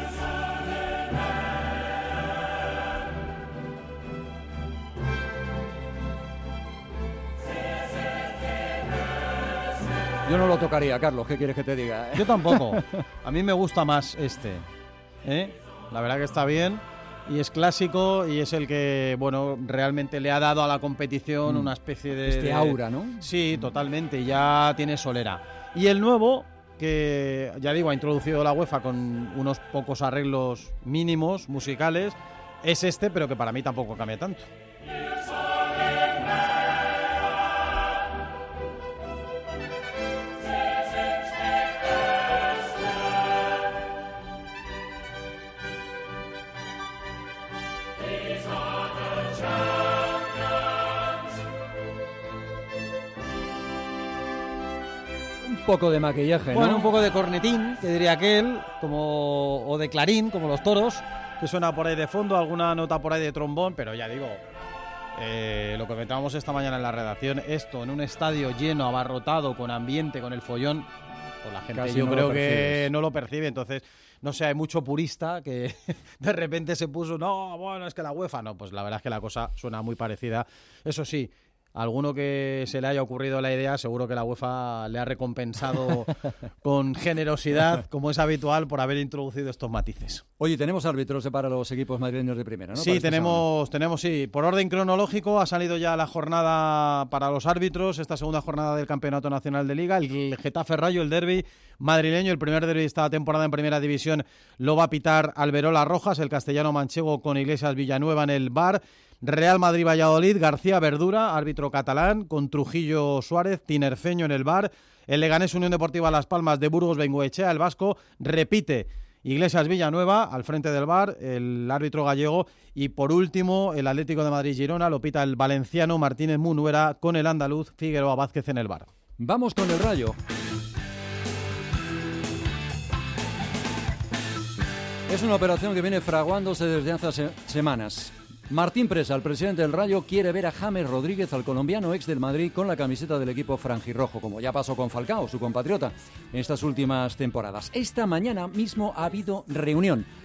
Yo no lo tocaría, Carlos, ¿qué quieres que te diga? Yo tampoco. A mí me gusta más este. ¿eh? La verdad que está bien y es clásico y es el que, bueno, realmente le ha dado a la competición mm. una especie de... Este de, aura, ¿no? Sí, totalmente, ya tiene solera. Y el nuevo, que ya digo, ha introducido la UEFA con unos pocos arreglos mínimos musicales, es este, pero que para mí tampoco cambia tanto. Un poco de maquillaje, ¿no? Bueno, un poco de cornetín, que diría aquel, como, o de clarín, como los toros, que suena por ahí de fondo, alguna nota por ahí de trombón, pero ya digo, eh, lo que comentábamos esta mañana en la redacción, esto en un estadio lleno, abarrotado, con ambiente, con el follón, pues la gente Casi yo no creo lo que percibes. no lo percibe, entonces, no sé, hay mucho purista que de repente se puso, no, bueno, es que la UEFA, no, pues la verdad es que la cosa suena muy parecida, eso sí. Alguno que se le haya ocurrido la idea, seguro que la UEFA le ha recompensado con generosidad, como es habitual, por haber introducido estos matices. Oye, tenemos árbitros para los equipos madrileños de primera, ¿no? Sí, tenemos, tenemos, sí. Por orden cronológico ha salido ya la jornada para los árbitros, esta segunda jornada del Campeonato Nacional de Liga, el Getafe Rayo, el derbi madrileño, el primer derbi de esta temporada en Primera División lo va a pitar Alberola Rojas, el castellano manchego con Iglesias Villanueva en el V A R. Real Madrid-Valladolid, García Verdura, árbitro catalán, con Trujillo Suárez, tinerfeño en el V A R. El Leganés Unión Deportiva Las Palmas de Burgos Bengoechea, el vasco, repite Iglesias Villanueva al frente del V A R, el árbitro gallego. Y por último, el Atlético de Madrid-Girona lo pita el valenciano Martínez Munuera con el andaluz Figueroa Vázquez en el V A R. Vamos con el Rayo. Es una operación que viene fraguándose desde hace se- semanas. Martín Presa, el presidente del Rayo, quiere ver a James Rodríguez, al colombiano ex del Madrid, con la camiseta del equipo franjirrojo, como ya pasó con Falcao, su compatriota, en estas últimas temporadas. Esta mañana mismo ha habido reunión.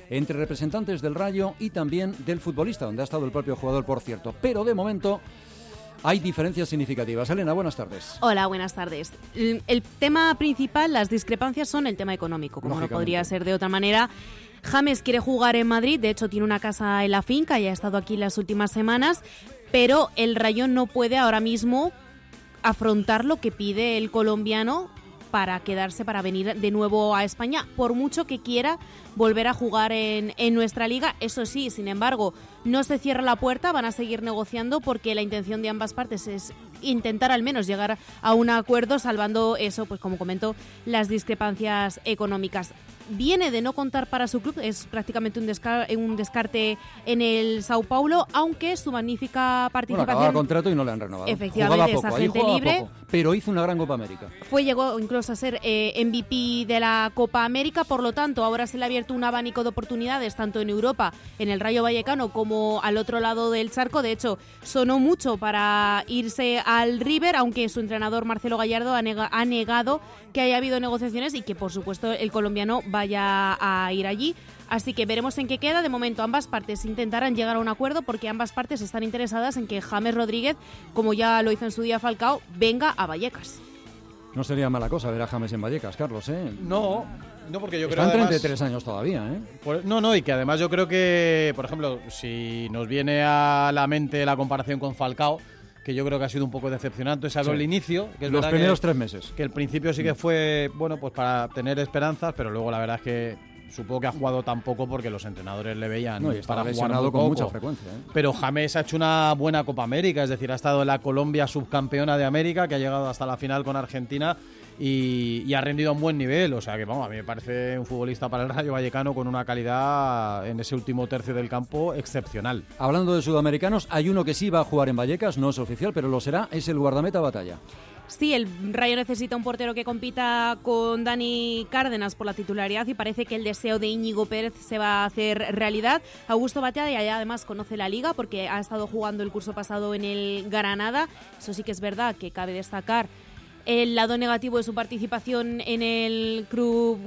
entre representantes del Rayo y también del futbolista, donde ha estado el propio jugador, por cierto. Pero de momento hay diferencias significativas. Elena, buenas tardes. Hola, buenas tardes. El tema principal, las discrepancias son el tema económico, como no podría ser de otra manera. James quiere jugar en Madrid, de hecho tiene una casa en la finca y ha estado aquí las últimas semanas, pero el Rayo no puede ahora mismo afrontar lo que pide el colombiano para quedarse, para venir de nuevo a España, por mucho que quiera volver a jugar en, en nuestra liga. Eso sí, sin embargo, no se cierra la puerta, van a seguir negociando porque la intención de ambas partes es intentar al menos llegar a un acuerdo, salvando eso, pues como comento, las discrepancias económicas. Viene de no contar para su club, es prácticamente un, desca- un descarte en el Sao Paulo, aunque su magnífica participación... Bueno, acababa contrato y no le han renovado. Efectivamente, poco, es agente libre. Poco, pero hizo una gran Copa América. Fue, llegó incluso a ser eh, M V P de la Copa América, por lo tanto, ahora se le ha abierto un abanico de oportunidades, tanto en Europa, en el Rayo Vallecano, como al otro lado del charco. De hecho, sonó mucho para irse al River, aunque su entrenador Marcelo Gallardo ha, nega- ha negado que haya habido negociaciones y que, por supuesto, el colombiano vaya a ir allí. Así que veremos en qué queda. De momento ambas partes intentarán llegar a un acuerdo porque ambas partes están interesadas en que James Rodríguez, como ya lo hizo en su día Falcao, venga a Vallecas. No sería mala cosa ver a James en Vallecas, Carlos, ¿eh? No, no porque yo creo Están que además, treinta y tres años todavía, ¿eh? Por, no, no, y que además yo creo que, por ejemplo, si nos viene a la mente la comparación con Falcao, que yo creo que ha sido un poco decepcionante, se habló Sí. el inicio, que es Los verdad primeros que, tres meses. que el principio sí que fue, bueno, pues para tener esperanzas, pero luego la verdad es que supongo que ha jugado tan poco porque los entrenadores le veían No, y estaba para jugar lesionado muy con poco. mucha frecuencia, ¿eh? Pero James ha hecho una buena Copa América, es decir, ha estado en la Colombia subcampeona de América, que ha llegado hasta la final con Argentina y, y ha rendido a un buen nivel. O sea que, vamos, a mí me parece un futbolista para el Rayo Vallecano con una calidad en ese último tercio del campo excepcional. Hablando de sudamericanos, hay uno que sí va a jugar en Vallecas, no es oficial, pero lo será, es el guardameta Batalla. Sí, el Rayo necesita un portero que compita con Dani Cárdenas por la titularidad y parece que el deseo de Íñigo Pérez se va a hacer realidad. Augusto Batalla ya además conoce la liga porque ha estado jugando el curso pasado en el Granada. Eso sí que es verdad que cabe destacar el lado negativo de su participación en el club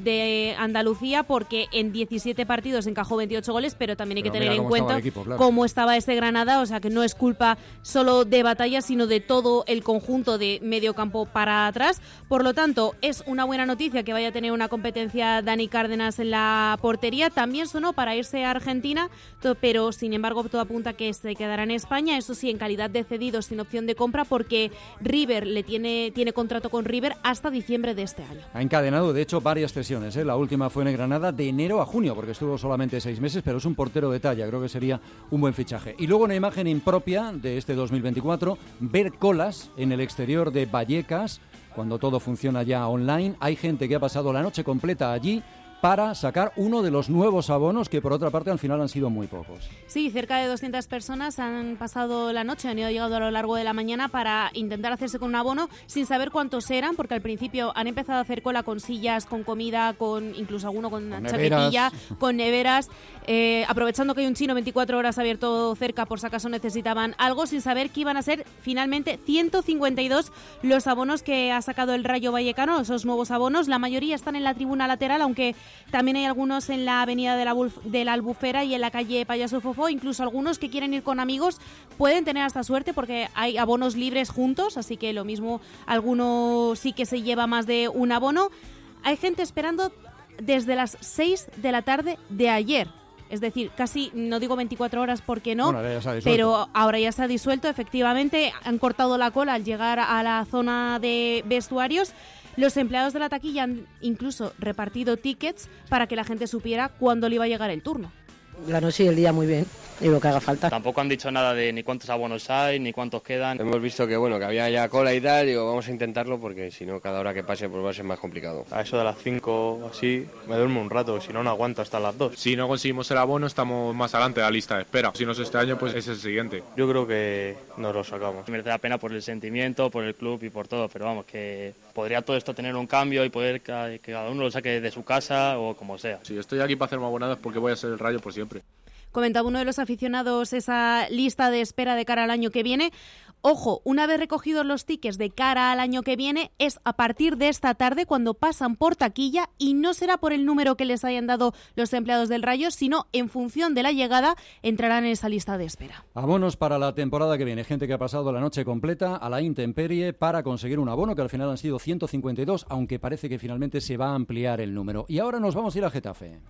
de Andalucía, porque en diecisiete partidos encajó veintiocho goles, pero también hay Pero que tener en cómo cuenta estaba el equipo, claro. cómo estaba este Granada, o sea que no es culpa solo de Batalla, sino de todo el conjunto de medio campo para atrás. Por lo tanto, es una buena noticia que vaya a tener una competencia Dani Cárdenas en la portería. También sonó para irse a Argentina, to- pero sin embargo todo apunta que se quedará en España, eso sí, en calidad de cedido sin opción de compra, porque River le tiene tiene contrato con River hasta diciembre de este año. Ha encadenado, de hecho, varias cesiones, ¿eh? La última fue en el Granada de enero a junio, porque estuvo solamente seis meses, pero es un portero de talla, creo que sería un buen fichaje. Y luego una imagen impropia de este dos mil veinticuatro, ver colas en el exterior de Vallecas, cuando todo funciona ya online. Hay gente que ha pasado la noche completa allí para sacar uno de los nuevos abonos que, por otra parte, al final han sido muy pocos. Sí, cerca de doscientas personas han pasado la noche, han ido llegado a lo largo de la mañana para intentar hacerse con un abono sin saber cuántos eran, porque al principio han empezado a hacer cola con sillas, con comida, con incluso alguno con una chaquetilla, con neveras, eh, aprovechando que hay un chino veinticuatro horas abierto cerca por si acaso necesitaban algo, sin saber que iban a ser finalmente ciento cincuenta y dos los abonos que ha sacado el Rayo Vallecano, esos nuevos abonos. La mayoría están en la tribuna lateral, aunque también hay algunos en la avenida de la, Bulf- de la Albufera y en la calle Payaso Fofó. Incluso algunos que quieren ir con amigos pueden tener hasta suerte porque hay abonos libres juntos, así que lo mismo, alguno sí que se lleva más de un abono. Hay gente esperando desde las seis de la tarde de ayer. Es decir, casi, no digo veinticuatro horas porque no, Bueno, ahora ya se ha disuelto. pero ahora ya se ha disuelto, efectivamente. Han cortado la cola al llegar a la zona de vestuarios. Los empleados de la taquilla han incluso repartido tickets para que la gente supiera cuándo le iba a llegar el turno. La noche y el día muy bien, y lo que haga falta. Tampoco han dicho nada de ni cuántos abonos hay, ni cuántos quedan. Hemos visto que bueno que había ya cola y tal, digo, vamos a intentarlo porque si no, cada hora que pase pues va a ser más complicado. A eso de las cinco así, me duermo un rato, si no, no aguanto hasta las dos. Si no conseguimos el abono, estamos más adelante de la lista de espera. Si no es este año, pues es el siguiente. Yo creo que nos lo sacamos. Merece la pena por el sentimiento, por el club y por todo, pero vamos, que podría todo esto tener un cambio y poder que cada uno lo saque de su casa o como sea. Si estoy aquí para hacer más abonadas porque voy a ser el Rayo por siempre. Comentaba uno de los aficionados esa lista de espera de cara al año que viene. Ojo, una vez recogidos los tickets de cara al año que viene, es a partir de esta tarde cuando pasan por taquilla, y no será por el número que les hayan dado los empleados del Rayo, sino en función de la llegada entrarán en esa lista de espera. Abonos para la temporada que viene. Gente que ha pasado la noche completa a la intemperie para conseguir un abono, que al final han sido ciento cincuenta y dos, aunque parece que finalmente se va a ampliar el número. Y ahora nos vamos a ir a Getafe.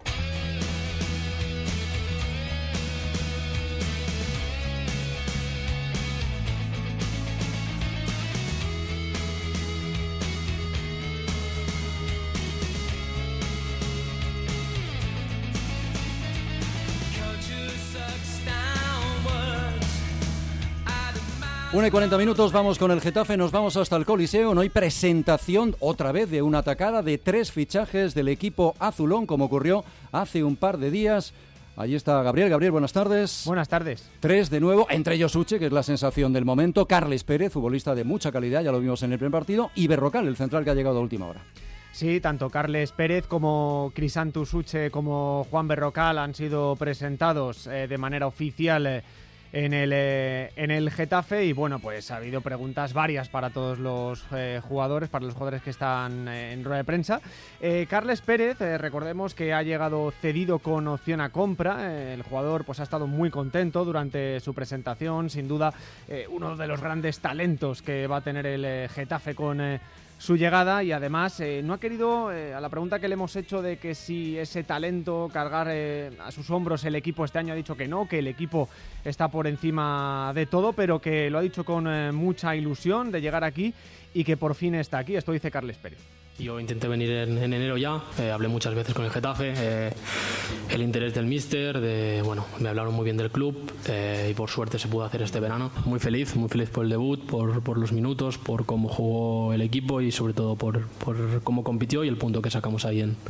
una y cuarenta minutos, vamos con el Getafe, nos vamos hasta el Coliseo. No hay presentación otra vez de una atacada de tres fichajes del equipo azulón, como ocurrió hace un par de días. Allí está Gabriel. Gabriel, buenas tardes. Buenas tardes. Tres de nuevo, entre ellos Uche, que es la sensación del momento, Carles Pérez, futbolista de mucha calidad, ya lo vimos en el primer partido, y Berrocal, el central que ha llegado a última hora. Sí, tanto Carles Pérez como Crisantus Uche como Juan Berrocal han sido presentados eh, de manera oficial eh, en el eh, en el Getafe, y bueno, pues ha habido preguntas varias para todos los eh, jugadores, para los jugadores que están eh, en rueda de prensa. Eh, Carles Pérez, eh, recordemos que ha llegado cedido con opción a compra. Eh, el jugador pues ha estado muy contento durante su presentación, sin duda eh, uno de los grandes talentos que va a tener el eh, Getafe con eh, su llegada, y además eh, no ha querido, eh, a la pregunta que le hemos hecho de que si ese talento cargar eh, a sus hombros el equipo este año, ha dicho que no, que el equipo está por encima de todo, pero que lo ha dicho con eh, mucha ilusión de llegar aquí y que por fin está aquí. Esto dice Carles Pérez. Yo intenté venir en, en enero ya, eh, hablé muchas veces con el Getafe, eh, el interés del míster, de, bueno, me hablaron muy bien del club eh, y por suerte se pudo hacer este verano. Muy feliz, muy feliz por el debut, por, por los minutos, por cómo jugó el equipo y sobre todo por, por cómo compitió y el punto que sacamos ahí en,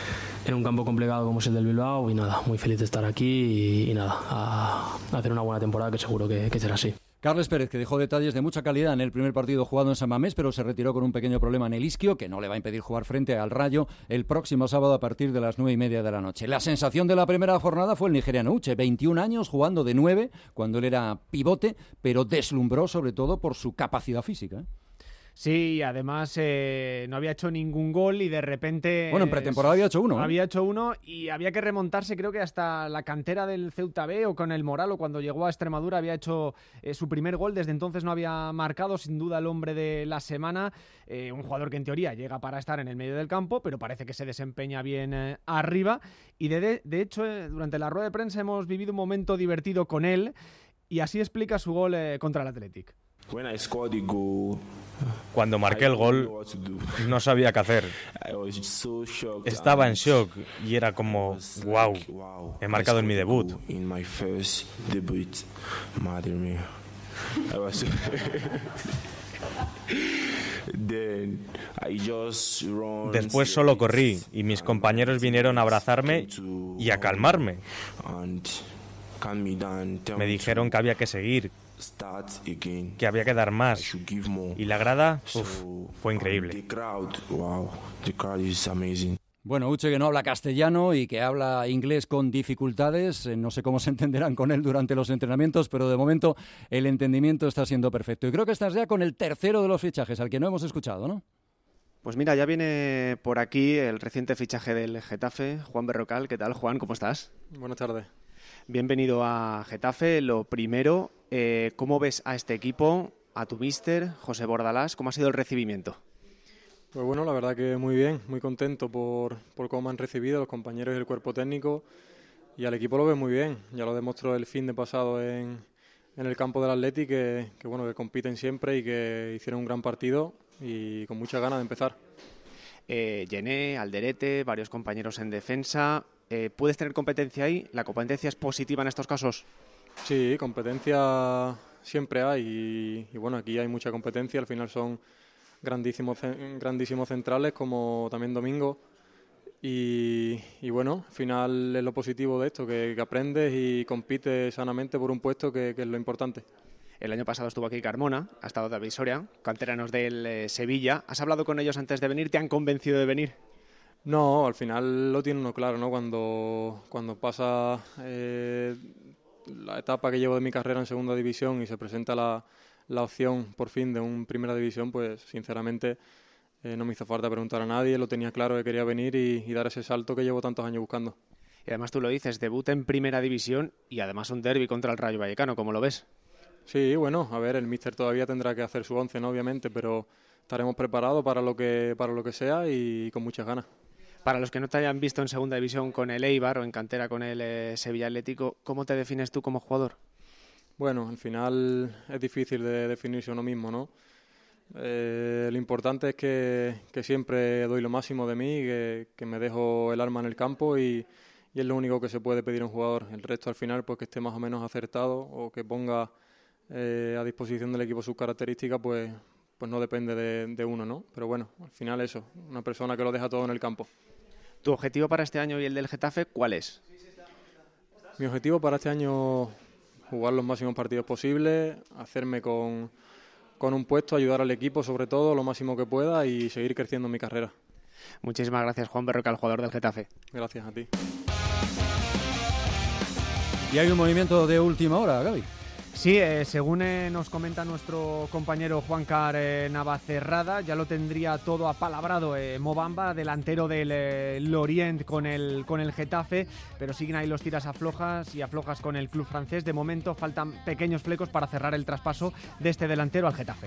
en un campo complicado como es el del Bilbao. Y nada, muy feliz de estar aquí y, y nada, a, a hacer una buena temporada que seguro que, que será así. Carles Pérez, que dejó detalles de mucha calidad en el primer partido jugado en San Mamés, pero se retiró con un pequeño problema en el isquio que no le va a impedir jugar frente al Rayo el próximo sábado a partir de las nueve y media de la noche. La sensación de la primera jornada fue el nigeriano Uche, veintiún años, jugando de nueve cuando él era pivote, pero deslumbró sobre todo por su capacidad física, ¿eh? Sí, además eh, no había hecho ningún gol y de repente... Bueno, en pretemporada había hecho uno. ¿eh? Había hecho uno y había que remontarse, creo que hasta la cantera del Ceuta B o con el Moral, o cuando llegó a Extremadura había hecho eh, su primer gol. Desde entonces no había marcado, sin duda el hombre de la semana. Eh, un jugador que en teoría llega para estar en el medio del campo, pero parece que se desempeña bien eh, arriba. Y de, de, de hecho, eh, durante la rueda de prensa hemos vivido un momento divertido con él y así explica su gol eh, contra el Athletic. Cuando marqué el gol, no sabía qué hacer. Estaba en shock y era como, wow, he marcado en mi debut. Después solo corrí y mis compañeros vinieron a abrazarme y a calmarme. Me dijeron que había que seguir, que había que dar más, y la grada, uf, fue increíble. Bueno, Uche, que no habla castellano y que habla inglés con dificultades, no sé cómo se entenderán con él durante los entrenamientos, pero de momento el entendimiento está siendo perfecto. Y creo que estás ya con el tercero de los fichajes, al que no hemos escuchado, ¿no? Pues mira, ya viene por aquí el reciente fichaje del Getafe, Juan Berrocal. ¿Qué tal, Juan? ¿Cómo estás? Buenas tardes. Bienvenido a Getafe. Lo primero, eh, ¿cómo ves a este equipo, a tu míster, José Bordalás? ¿Cómo ha sido el recibimiento? Pues bueno, la verdad que muy bien, muy contento por, por cómo me han recibido los compañeros y el cuerpo técnico, y al equipo lo veo muy bien. Ya lo demostró el fin de pasado en, en el campo del Athletic, que, que bueno, que compiten siempre y que hicieron un gran partido y con muchas ganas de empezar. Eh, Yené, Alderete, varios compañeros en defensa. Eh, ¿Puedes tener competencia ahí? ¿La competencia es positiva en estos casos? Sí, competencia siempre hay y, y bueno, aquí hay mucha competencia. Al final son grandísimos, grandísimos centrales, como también Domingo. Y, y bueno, al final es lo positivo de esto, que, que aprendes y compites sanamente por un puesto que, que es lo importante. El año pasado estuvo aquí Carmona, ha estado David Soria, canteranos del eh, Sevilla. ¿Has hablado con ellos antes de venir? ¿Te han convencido de venir? No, al final lo tiene uno claro, ¿no? Cuando, cuando pasa eh, la etapa que llevo de mi carrera en segunda división y se presenta la, la opción por fin de un primera división, pues sinceramente eh, no me hizo falta preguntar a nadie, lo tenía claro que quería venir y, y dar ese salto que llevo tantos años buscando. Y además tú lo dices, debut en primera división y además un derbi contra el Rayo Vallecano, ¿cómo lo ves? Sí, bueno, a ver, el míster todavía tendrá que hacer su once, ¿no? Obviamente, pero estaremos preparados para lo que, para lo que sea y con muchas ganas. Para los que no te hayan visto en segunda división con el Eibar o en cantera con el eh, Sevilla Atlético, ¿cómo te defines tú como jugador? Bueno, al final es difícil de definirse uno mismo, ¿no? Eh, lo importante es que, que siempre doy lo máximo de mí, que, que me dejo el alma en el campo y, y es lo único que se puede pedir a un jugador. El resto al final, pues que esté más o menos acertado o que ponga eh, a disposición del equipo sus características, pues, pues no depende de, de uno, ¿no? Pero bueno, al final eso, una persona que lo deja todo en el campo. ¿Tu objetivo para este año y el del Getafe cuál es? Mi objetivo para este año, jugar los máximos partidos posibles, hacerme con, con un puesto, ayudar al equipo sobre todo lo máximo que pueda y seguir creciendo en mi carrera. Muchísimas gracias, Juan Berrocal, jugador del Getafe. Gracias a ti. Y hay un movimiento de última hora, Gaby. Sí, eh, según eh, nos comenta nuestro compañero Juancar eh, Navacerrada, ya lo tendría todo apalabrado eh, Mobamba, delantero del eh, Lorient con el, con el Getafe, pero siguen ahí los tiras aflojas y aflojas con el club francés. De momento faltan pequeños flecos para cerrar el traspaso de este delantero al Getafe.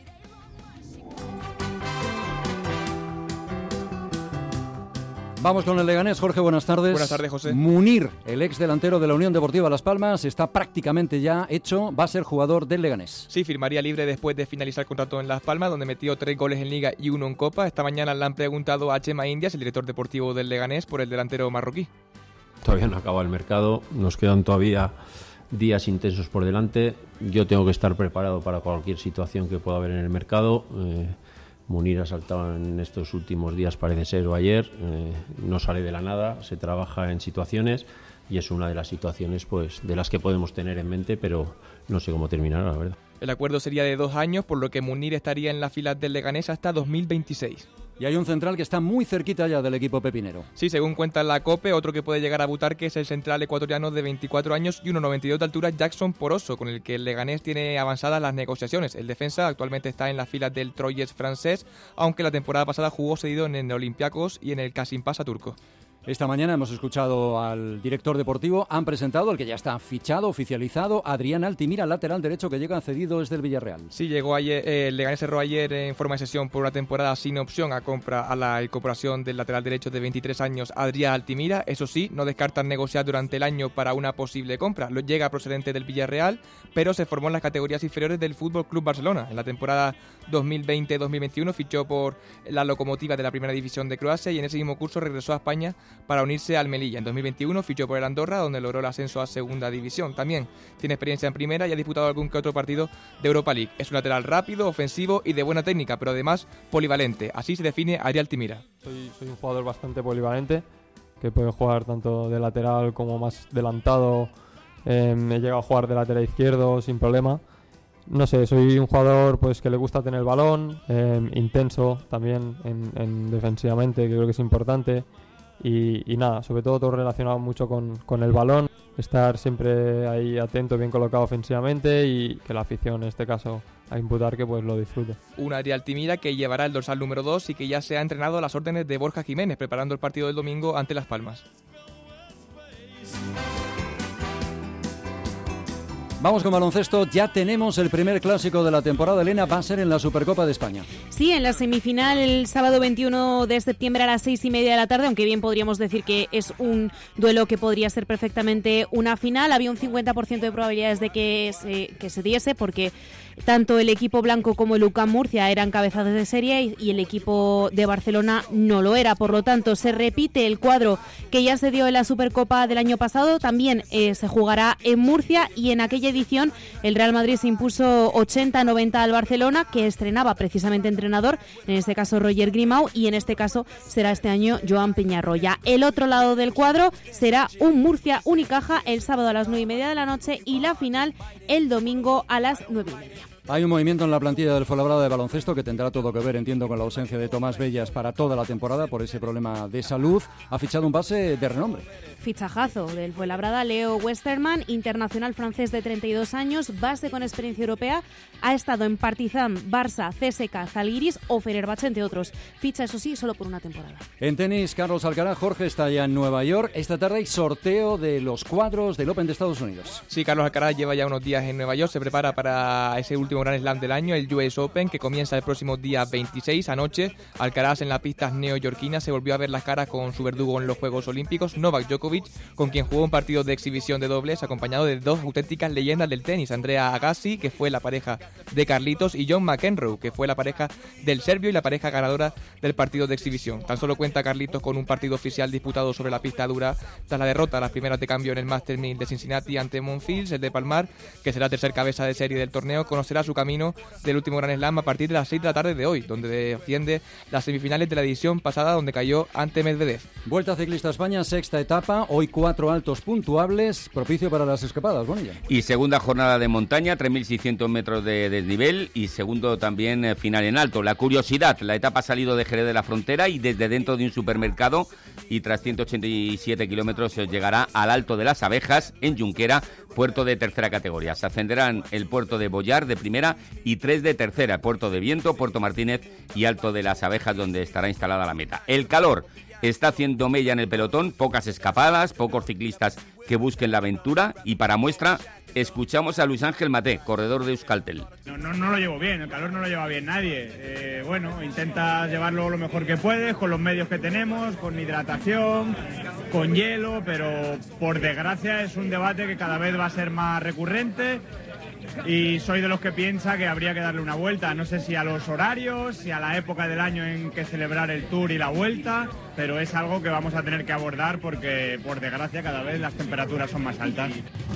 Vamos con el Leganés. Jorge, buenas tardes. Buenas tardes, José. Munir, el ex delantero de la Unión Deportiva Las Palmas, está prácticamente ya hecho, va a ser jugador del Leganés. Sí, firmaría libre después de finalizar el contrato en Las Palmas, donde metió tres goles en Liga y uno en Copa. Esta mañana le han preguntado a Chema Indias, el director deportivo del Leganés, por el delantero marroquí. Todavía no acaba el mercado, nos quedan todavía días intensos por delante. Yo tengo que estar preparado para cualquier situación que pueda haber en el mercado. Eh, Munir ha saltado en estos últimos días, parece ser, o ayer. Eh, no sale de la nada, se trabaja en situaciones y es una de las situaciones pues de las que podemos tener en mente, pero no sé cómo terminará, la verdad. El acuerdo sería de dos años, por lo que Munir estaría en las filas del Leganés hasta dos mil veintiséis. Y hay un central que está muy cerquita ya del equipo pepinero. Sí, según cuenta la COPE, otro que puede llegar a debutar, que es el central ecuatoriano de veinticuatro años y uno noventa y dos de altura, Jackson Poroso, con el que el Leganés tiene avanzadas las negociaciones. El defensa actualmente está en las filas del Troyes francés, aunque la temporada pasada jugó cedido en el Olympiacos y en el Kasimpasa turco. Esta mañana hemos escuchado al director deportivo, han presentado el que ya está fichado, oficializado, Adrián Altimira, lateral derecho que llega cedido desde el Villarreal. Sí, llegó ayer, eh, el Leganés cerró ayer en forma de sesión por una temporada sin opción a compra a la incorporación del lateral derecho de veintitrés años, Adrián Altimira. Eso sí, no descartan negociar durante el año para una posible compra. Lo llega procedente del Villarreal, pero se formó en las categorías inferiores del Fútbol Club Barcelona. En la temporada dos mil veinte dos mil veintiuno fichó por la Lokomotiva de la Primera División de Croacia y en ese mismo curso regresó a España para unirse al Melilla. En dos mil veintiuno fichó por el Andorra, donde logró el ascenso a Segunda División. También tiene experiencia en Primera y ha disputado algún que otro partido de Europa League. Es un lateral rápido, ofensivo y de buena técnica, pero además polivalente. Así se define Adrián Altimira. Soy, soy un jugador bastante polivalente, que puede jugar tanto de lateral como más adelantado. Eh, he llegado a jugar de lateral izquierdo sin problema. No sé, soy un jugador pues que le gusta tener el balón, eh, intenso también en, en defensivamente, que creo que es importante. Y, y nada, sobre todo todo relacionado mucho con, con el balón, estar siempre ahí atento, bien colocado ofensivamente y que la afición en este caso a imputar que pues lo disfrute. Un Adrián Altimira que llevará el dorsal número dos y que ya se ha entrenado a las órdenes de Borja Jiménez, preparando el partido del domingo ante Las Palmas. Vamos con baloncesto, ya tenemos el primer clásico de la temporada, Elena, va a ser en la Supercopa de España. Sí, en la semifinal el sábado veintiuno de septiembre a las seis y media de la tarde, aunque bien podríamos decir que es un duelo que podría ser perfectamente una final. Había un cincuenta por ciento de probabilidades de que se, que se diese, porque tanto el equipo blanco como el U C A M Murcia eran cabezas de serie y, y el equipo de Barcelona no lo era. Por lo tanto, se repite el cuadro que ya se dio en la Supercopa del año pasado. También eh, se jugará en Murcia y en aquella edición el Real Madrid se impuso ochenta a noventa al Barcelona, que estrenaba precisamente entrenador, en este caso Roger Grimau, y en este caso será este año Joan Peñarroya. El otro lado del cuadro será un Murcia Unicaja el sábado a las nueve y media de la noche y la final el domingo a las nueve y media. Hay un movimiento en la plantilla del Fuenlabrada de baloncesto que tendrá todo que ver, entiendo, con la ausencia de Tomás Bellas para toda la temporada por ese problema de salud. Ha fichado un base de renombre. Fichajazo del Fuenlabrada, Leo Westermann, internacional francés de treinta y dos años, base con experiencia europea, ha estado en Partizan, Barça, C S K, Zalgiris o Fenerbahce, entre otros. Ficha, eso sí, solo por una temporada. En tenis, Carlos Alcaraz, Jorge está ya en Nueva York. Esta tarde hay sorteo de los cuadros del Open de Estados Unidos. Sí, Carlos Alcaraz lleva ya unos días en Nueva York, se prepara para ese último Grand Slam del año, el U S Open, que comienza el próximo día veintiséis. Anoche, Alcaraz en la pista neoyorquina se volvió a ver las caras con su verdugo en los Juegos Olímpicos, Novak Djokovic, con quien jugó un partido de exhibición de dobles acompañado de dos auténticas leyendas del tenis, Andrea Agassi, que fue la pareja de Carlitos, y John McEnroe, que fue la pareja del serbio y la pareja ganadora del partido de exhibición. Tan solo cuenta Carlitos con un partido oficial disputado sobre la pista dura tras la derrota a las primeras de cambio en el Masters mil de Cincinnati ante Monfils. El de Palmar, que será tercer cabeza de serie del torneo, conocerá su camino del último Grand Slam a partir de las seis de la tarde de hoy, donde defiende las semifinales de la edición pasada, donde cayó ante Medvedev. Vuelta Ciclista España, sexta etapa, hoy cuatro altos puntuables, propicio para las escapadas, Bonilla. Y segunda jornada de montaña, tres mil seiscientos metros de desnivel y segundo también eh, final en alto. La curiosidad, la etapa ha salido de Jerez de la Frontera y desde dentro de un supermercado y tras ciento ochenta y siete kilómetros llegará al Alto de las Abejas, en Junquera, puerto de tercera categoría. Se ascenderán el puerto de Bollar de primera y tres de tercera, Puerto de Viento, Puerto Martínez y Alto de las Abejas, donde estará instalada la meta. El calor está haciendo mella en el pelotón, pocas escapadas, pocos ciclistas que busquen la aventura y para muestra escuchamos a Luis Ángel Maté, corredor de Euskaltel. No, no, no lo llevo bien, el calor no lo lleva bien nadie. Eh, bueno, intentas llevarlo lo mejor que puedes, con los medios que tenemos, con hidratación, con hielo, pero por desgracia es un debate que cada vez va a ser más recurrente. Y soy de los que piensa que habría que darle una vuelta, no sé si a los horarios, si a la época del año en que celebrar el Tour y la Vuelta, pero es algo que vamos a tener que abordar porque, por desgracia, cada vez las temperaturas son más altas.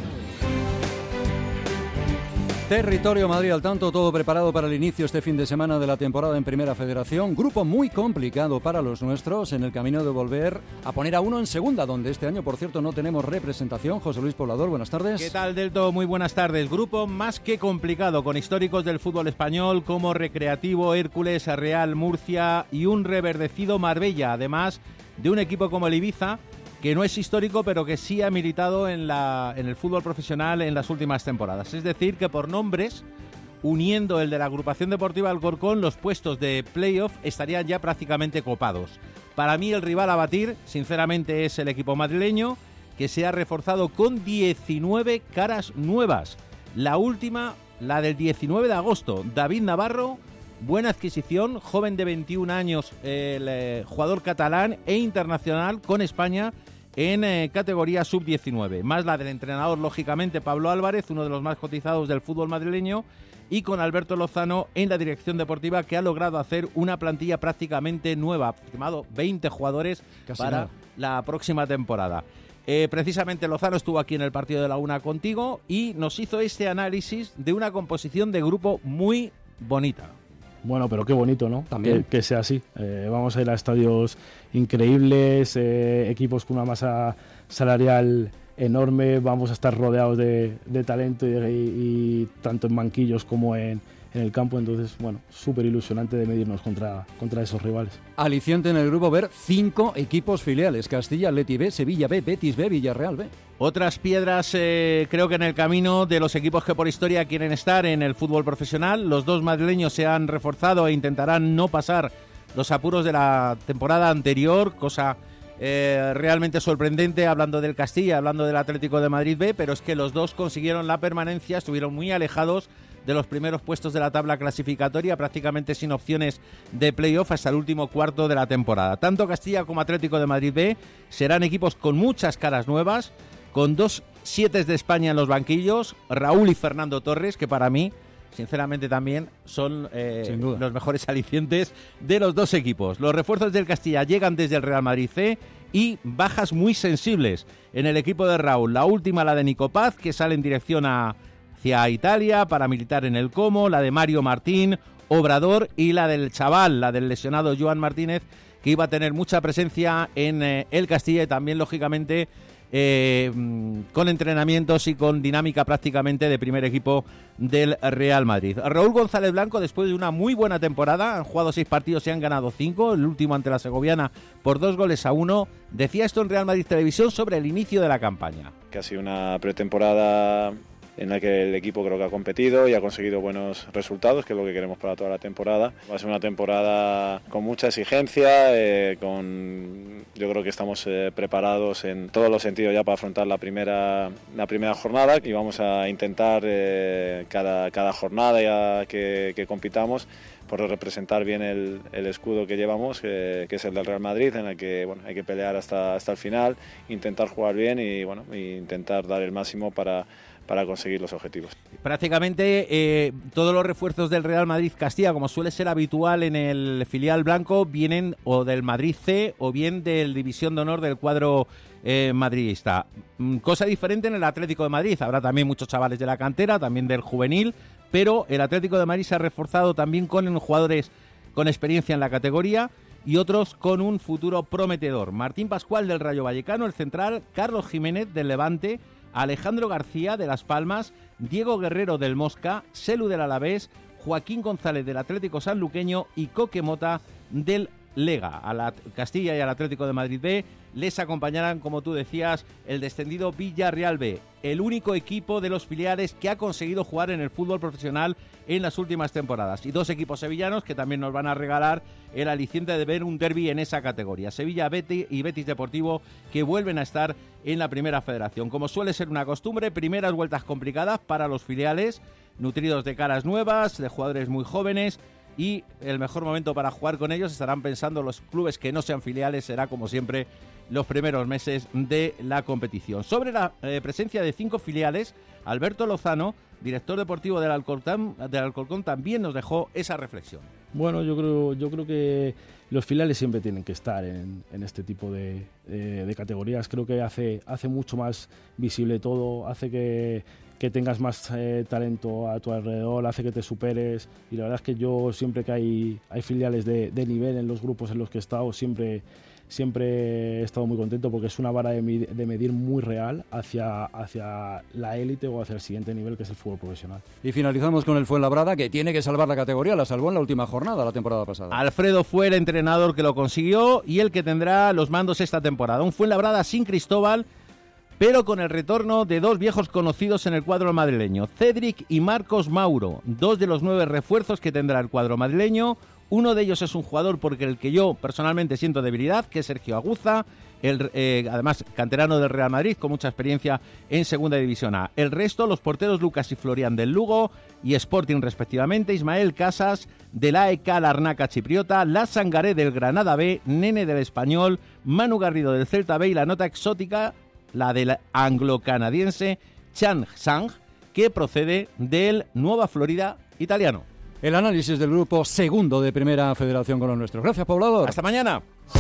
Territorio Madrid al tanto, todo preparado para el inicio este fin de semana de la temporada en Primera Federación. Grupo muy complicado para los nuestros en el camino de volver a poner a uno en segunda, donde este año, por cierto, no tenemos representación. José Luis Poblador, buenas tardes. ¿Qué tal, Delto? Muy buenas tardes. Grupo más que complicado, con históricos del fútbol español como Recreativo, Hércules, Real Murcia y un reverdecido Marbella, además de un equipo como el Ibiza, que no es histórico, pero que sí ha militado en, la, en el fútbol profesional en las últimas temporadas. Es decir, que por nombres, uniendo el de la agrupación deportiva Alcorcón, los puestos de playoff estarían ya prácticamente copados. Para mí el rival a batir, sinceramente, es el equipo madrileño, que se ha reforzado con diecinueve caras nuevas. La última, la del diecinueve de agosto, David Navarro, buena adquisición, joven de veintiún años, el eh, jugador catalán e internacional con España en eh, categoría sub diecinueve, más la del entrenador, lógicamente, Pablo Álvarez, uno de los más cotizados del fútbol madrileño, y con Alberto Lozano en la dirección deportiva, que ha logrado hacer una plantilla prácticamente nueva, estimado veinte jugadores Casi para nada. la próxima temporada. Eh, precisamente Lozano estuvo aquí en el partido de la una contigo y nos hizo este análisis de una composición de grupo muy bonita. Bueno, pero qué bonito, ¿no? También. Que, que sea así. Eh, vamos a ir a estadios increíbles, eh, equipos con una masa salarial enorme, vamos a estar rodeados de, de talento y, de, y, y tanto en banquillos como en, en el campo. Entonces, bueno, súper ilusionante de medirnos contra, contra esos rivales. Aliciente en el grupo ver cinco equipos filiales: Castilla, Atleti B, Sevilla B, Betis B, Villarreal B. Otras piedras, eh, creo que en el camino de los equipos que por historia quieren estar en el fútbol profesional. Los dos madrileños se han reforzado e intentarán no pasar los apuros de la temporada anterior, cosa eh, realmente sorprendente, hablando del Castilla, hablando del Atlético de Madrid B, pero es que los dos consiguieron la permanencia, estuvieron muy alejados de los primeros puestos de la tabla clasificatoria, prácticamente sin opciones de playoff hasta el último cuarto de la temporada. Tanto Castilla como Atlético de Madrid B serán equipos con muchas caras nuevas, con dos sietes de España en los banquillos, Raúl y Fernando Torres, que para mí, sinceramente, también son eh, los mejores alicientes de los dos equipos. Los refuerzos del Castilla llegan desde el Real Madrid C y bajas muy sensibles en el equipo de Raúl. La última, la de Nico Paz, que sale en dirección a, hacia Italia para militar en el Como, la de Mario Martín, Obrador, y la del chaval, la del lesionado Joan Martínez, que iba a tener mucha presencia en eh, el Castilla y también, lógicamente, eh, con entrenamientos y con dinámica prácticamente de primer equipo del Real Madrid. Raúl González Blanco, después de una muy buena temporada, han jugado seis partidos y han ganado cinco, el último ante la Segoviana por dos goles a uno, decía esto en Real Madrid Televisión sobre el inicio de la campaña. Que ha sido una pretemporada en la que el equipo creo que ha competido y ha conseguido buenos resultados, que es lo que queremos para toda la temporada. Va a ser una temporada con mucha exigencia, eh, con yo creo que estamos eh, preparados en todos los sentidos ya para afrontar la primera, la primera jornada, y vamos a intentar eh, cada, cada jornada ya que, que compitamos por representar bien el, el escudo que llevamos, que, que es el del Real Madrid, en el que bueno, hay que pelear hasta, hasta el final, intentar jugar bien y bueno, intentar dar el máximo para para conseguir los objetivos. Prácticamente eh, todos los refuerzos del Real Madrid Castilla, como suele ser habitual en el filial blanco, vienen o del Madrid C o bien del División de Honor del cuadro eh, madridista. Cosa diferente en el Atlético de Madrid. Habrá también muchos chavales de la cantera, también del juvenil, pero el Atlético de Madrid se ha reforzado también con jugadores con experiencia en la categoría y otros con un futuro prometedor. Martín Pascual del Rayo Vallecano, el central, Carlos Jiménez del Levante, Alejandro García de Las Palmas, Diego Guerrero del Mosca, Selu del Alavés, Joaquín González del Atlético Sanluqueño y Coque Mota del Lega. A la Castilla y al Atlético de Madrid B les acompañarán, como tú decías, el descendido Villarreal B, el único equipo de los filiales que ha conseguido jugar en el fútbol profesional en las últimas temporadas. Y dos equipos sevillanos que también nos van a regalar el aliciente de ver un derbi en esa categoría. Sevilla Betis y Betis Deportivo, que vuelven a estar en la primera federación. Como suele ser una costumbre, primeras vueltas complicadas para los filiales, nutridos de caras nuevas, de jugadores muy jóvenes, y el mejor momento para jugar con ellos, estarán pensando los clubes que no sean filiales, será como siempre los primeros meses de la competición. Sobre la eh, presencia de cinco filiales, Alberto Lozano, director deportivo del Alcorcón, del Alcorcón, también nos dejó esa reflexión. Bueno, yo creo, yo creo que los filiales siempre tienen que estar en, en este tipo de, de, de categorías. Creo que hace, hace mucho más visible todo, hace que, que tengas más eh, talento a tu alrededor, hace que te superes, y la verdad es que yo siempre que hay, hay filiales de, de nivel en los grupos en los que he estado, siempre... Siempre he estado muy contento porque es una vara de, de medir muy real hacia, hacia la élite o hacia el siguiente nivel, que es el fútbol profesional. Y finalizamos con el Fuenlabrada, que tiene que salvar la categoría, la salvó en la última jornada, la temporada pasada. Alfredo fue el entrenador que lo consiguió y el que tendrá los mandos esta temporada. Un Fuenlabrada sin Cristóbal, pero con el retorno de dos viejos conocidos en el cuadro madrileño, Cédric y Marcos Mauro, dos de los nueve refuerzos que tendrá el cuadro madrileño. Uno de ellos es un jugador porque el que yo personalmente siento debilidad, que es Sergio Aguza, el, eh, además canterano del Real Madrid, con mucha experiencia en Segunda División A. El resto, los porteros Lucas y Florian del Lugo y Sporting respectivamente, Ismael Casas del A E K Larnaca chipriota, La Sangaré del Granada B, Nene del Español, Manu Garrido del Celta B y la nota exótica, la del anglo-canadiense Chan Sang, que procede del Nueva Florida italiano. El análisis del grupo segundo de Primera Federación con los nuestros. Gracias, poblador. Hasta mañana.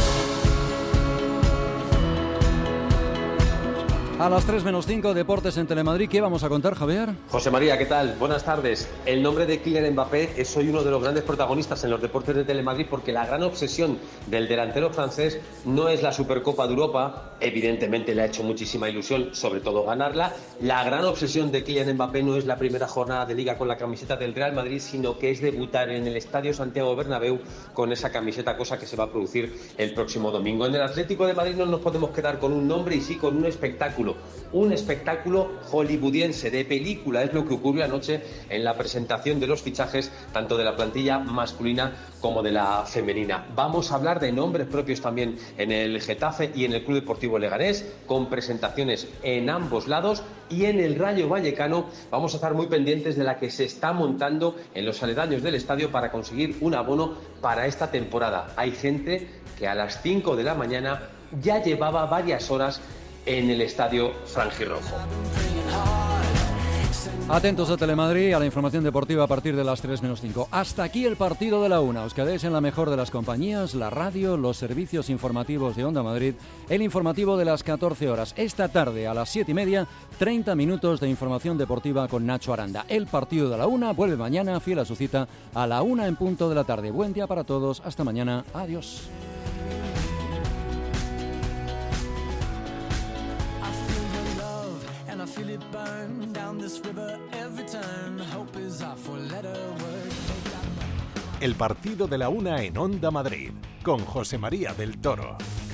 A las tres menos cinco, Deportes en Telemadrid. ¿Qué vamos a contar, Javier? José María, ¿qué tal? Buenas tardes. El nombre de Kylian Mbappé es hoy uno de los grandes protagonistas en los deportes de Telemadrid, porque la gran obsesión del delantero francés no es la Supercopa de Europa. Evidentemente le ha hecho muchísima ilusión, sobre todo ganarla. La gran obsesión de Kylian Mbappé no es la primera jornada de Liga con la camiseta del Real Madrid, sino que es debutar en el Estadio Santiago Bernabéu con esa camiseta, cosa que se va a producir el próximo domingo. En el Atlético de Madrid no nos podemos quedar con un nombre y sí con un espectáculo. Un espectáculo hollywoodiense, de película, es lo que ocurrió anoche en la presentación de los fichajes, tanto de la plantilla masculina como de la femenina. Vamos a hablar de nombres propios también en el Getafe y en el Club Deportivo Leganés, con presentaciones en ambos lados, y en el Rayo Vallecano vamos a estar muy pendientes de la que se está montando en los aledaños del estadio para conseguir un abono para esta temporada. Hay gente que a las cinco de la mañana ya llevaba varias horas en el estadio franjirrojo. Atentos a Telemadrid, a la información deportiva a partir de las tres menos cinco. Hasta aquí el partido de la una. Os quedáis en la mejor de las compañías, la radio, los servicios informativos de Onda Madrid, el informativo de las catorce horas. Esta tarde a las siete y media, treinta minutos de información deportiva con Nacho Aranda. El partido de la una vuelve mañana, fiel a su cita, a la una en punto de la tarde. Buen día para todos. Hasta mañana. Adiós. I feel El partido de la una en Onda Madrid, con José María del Toro.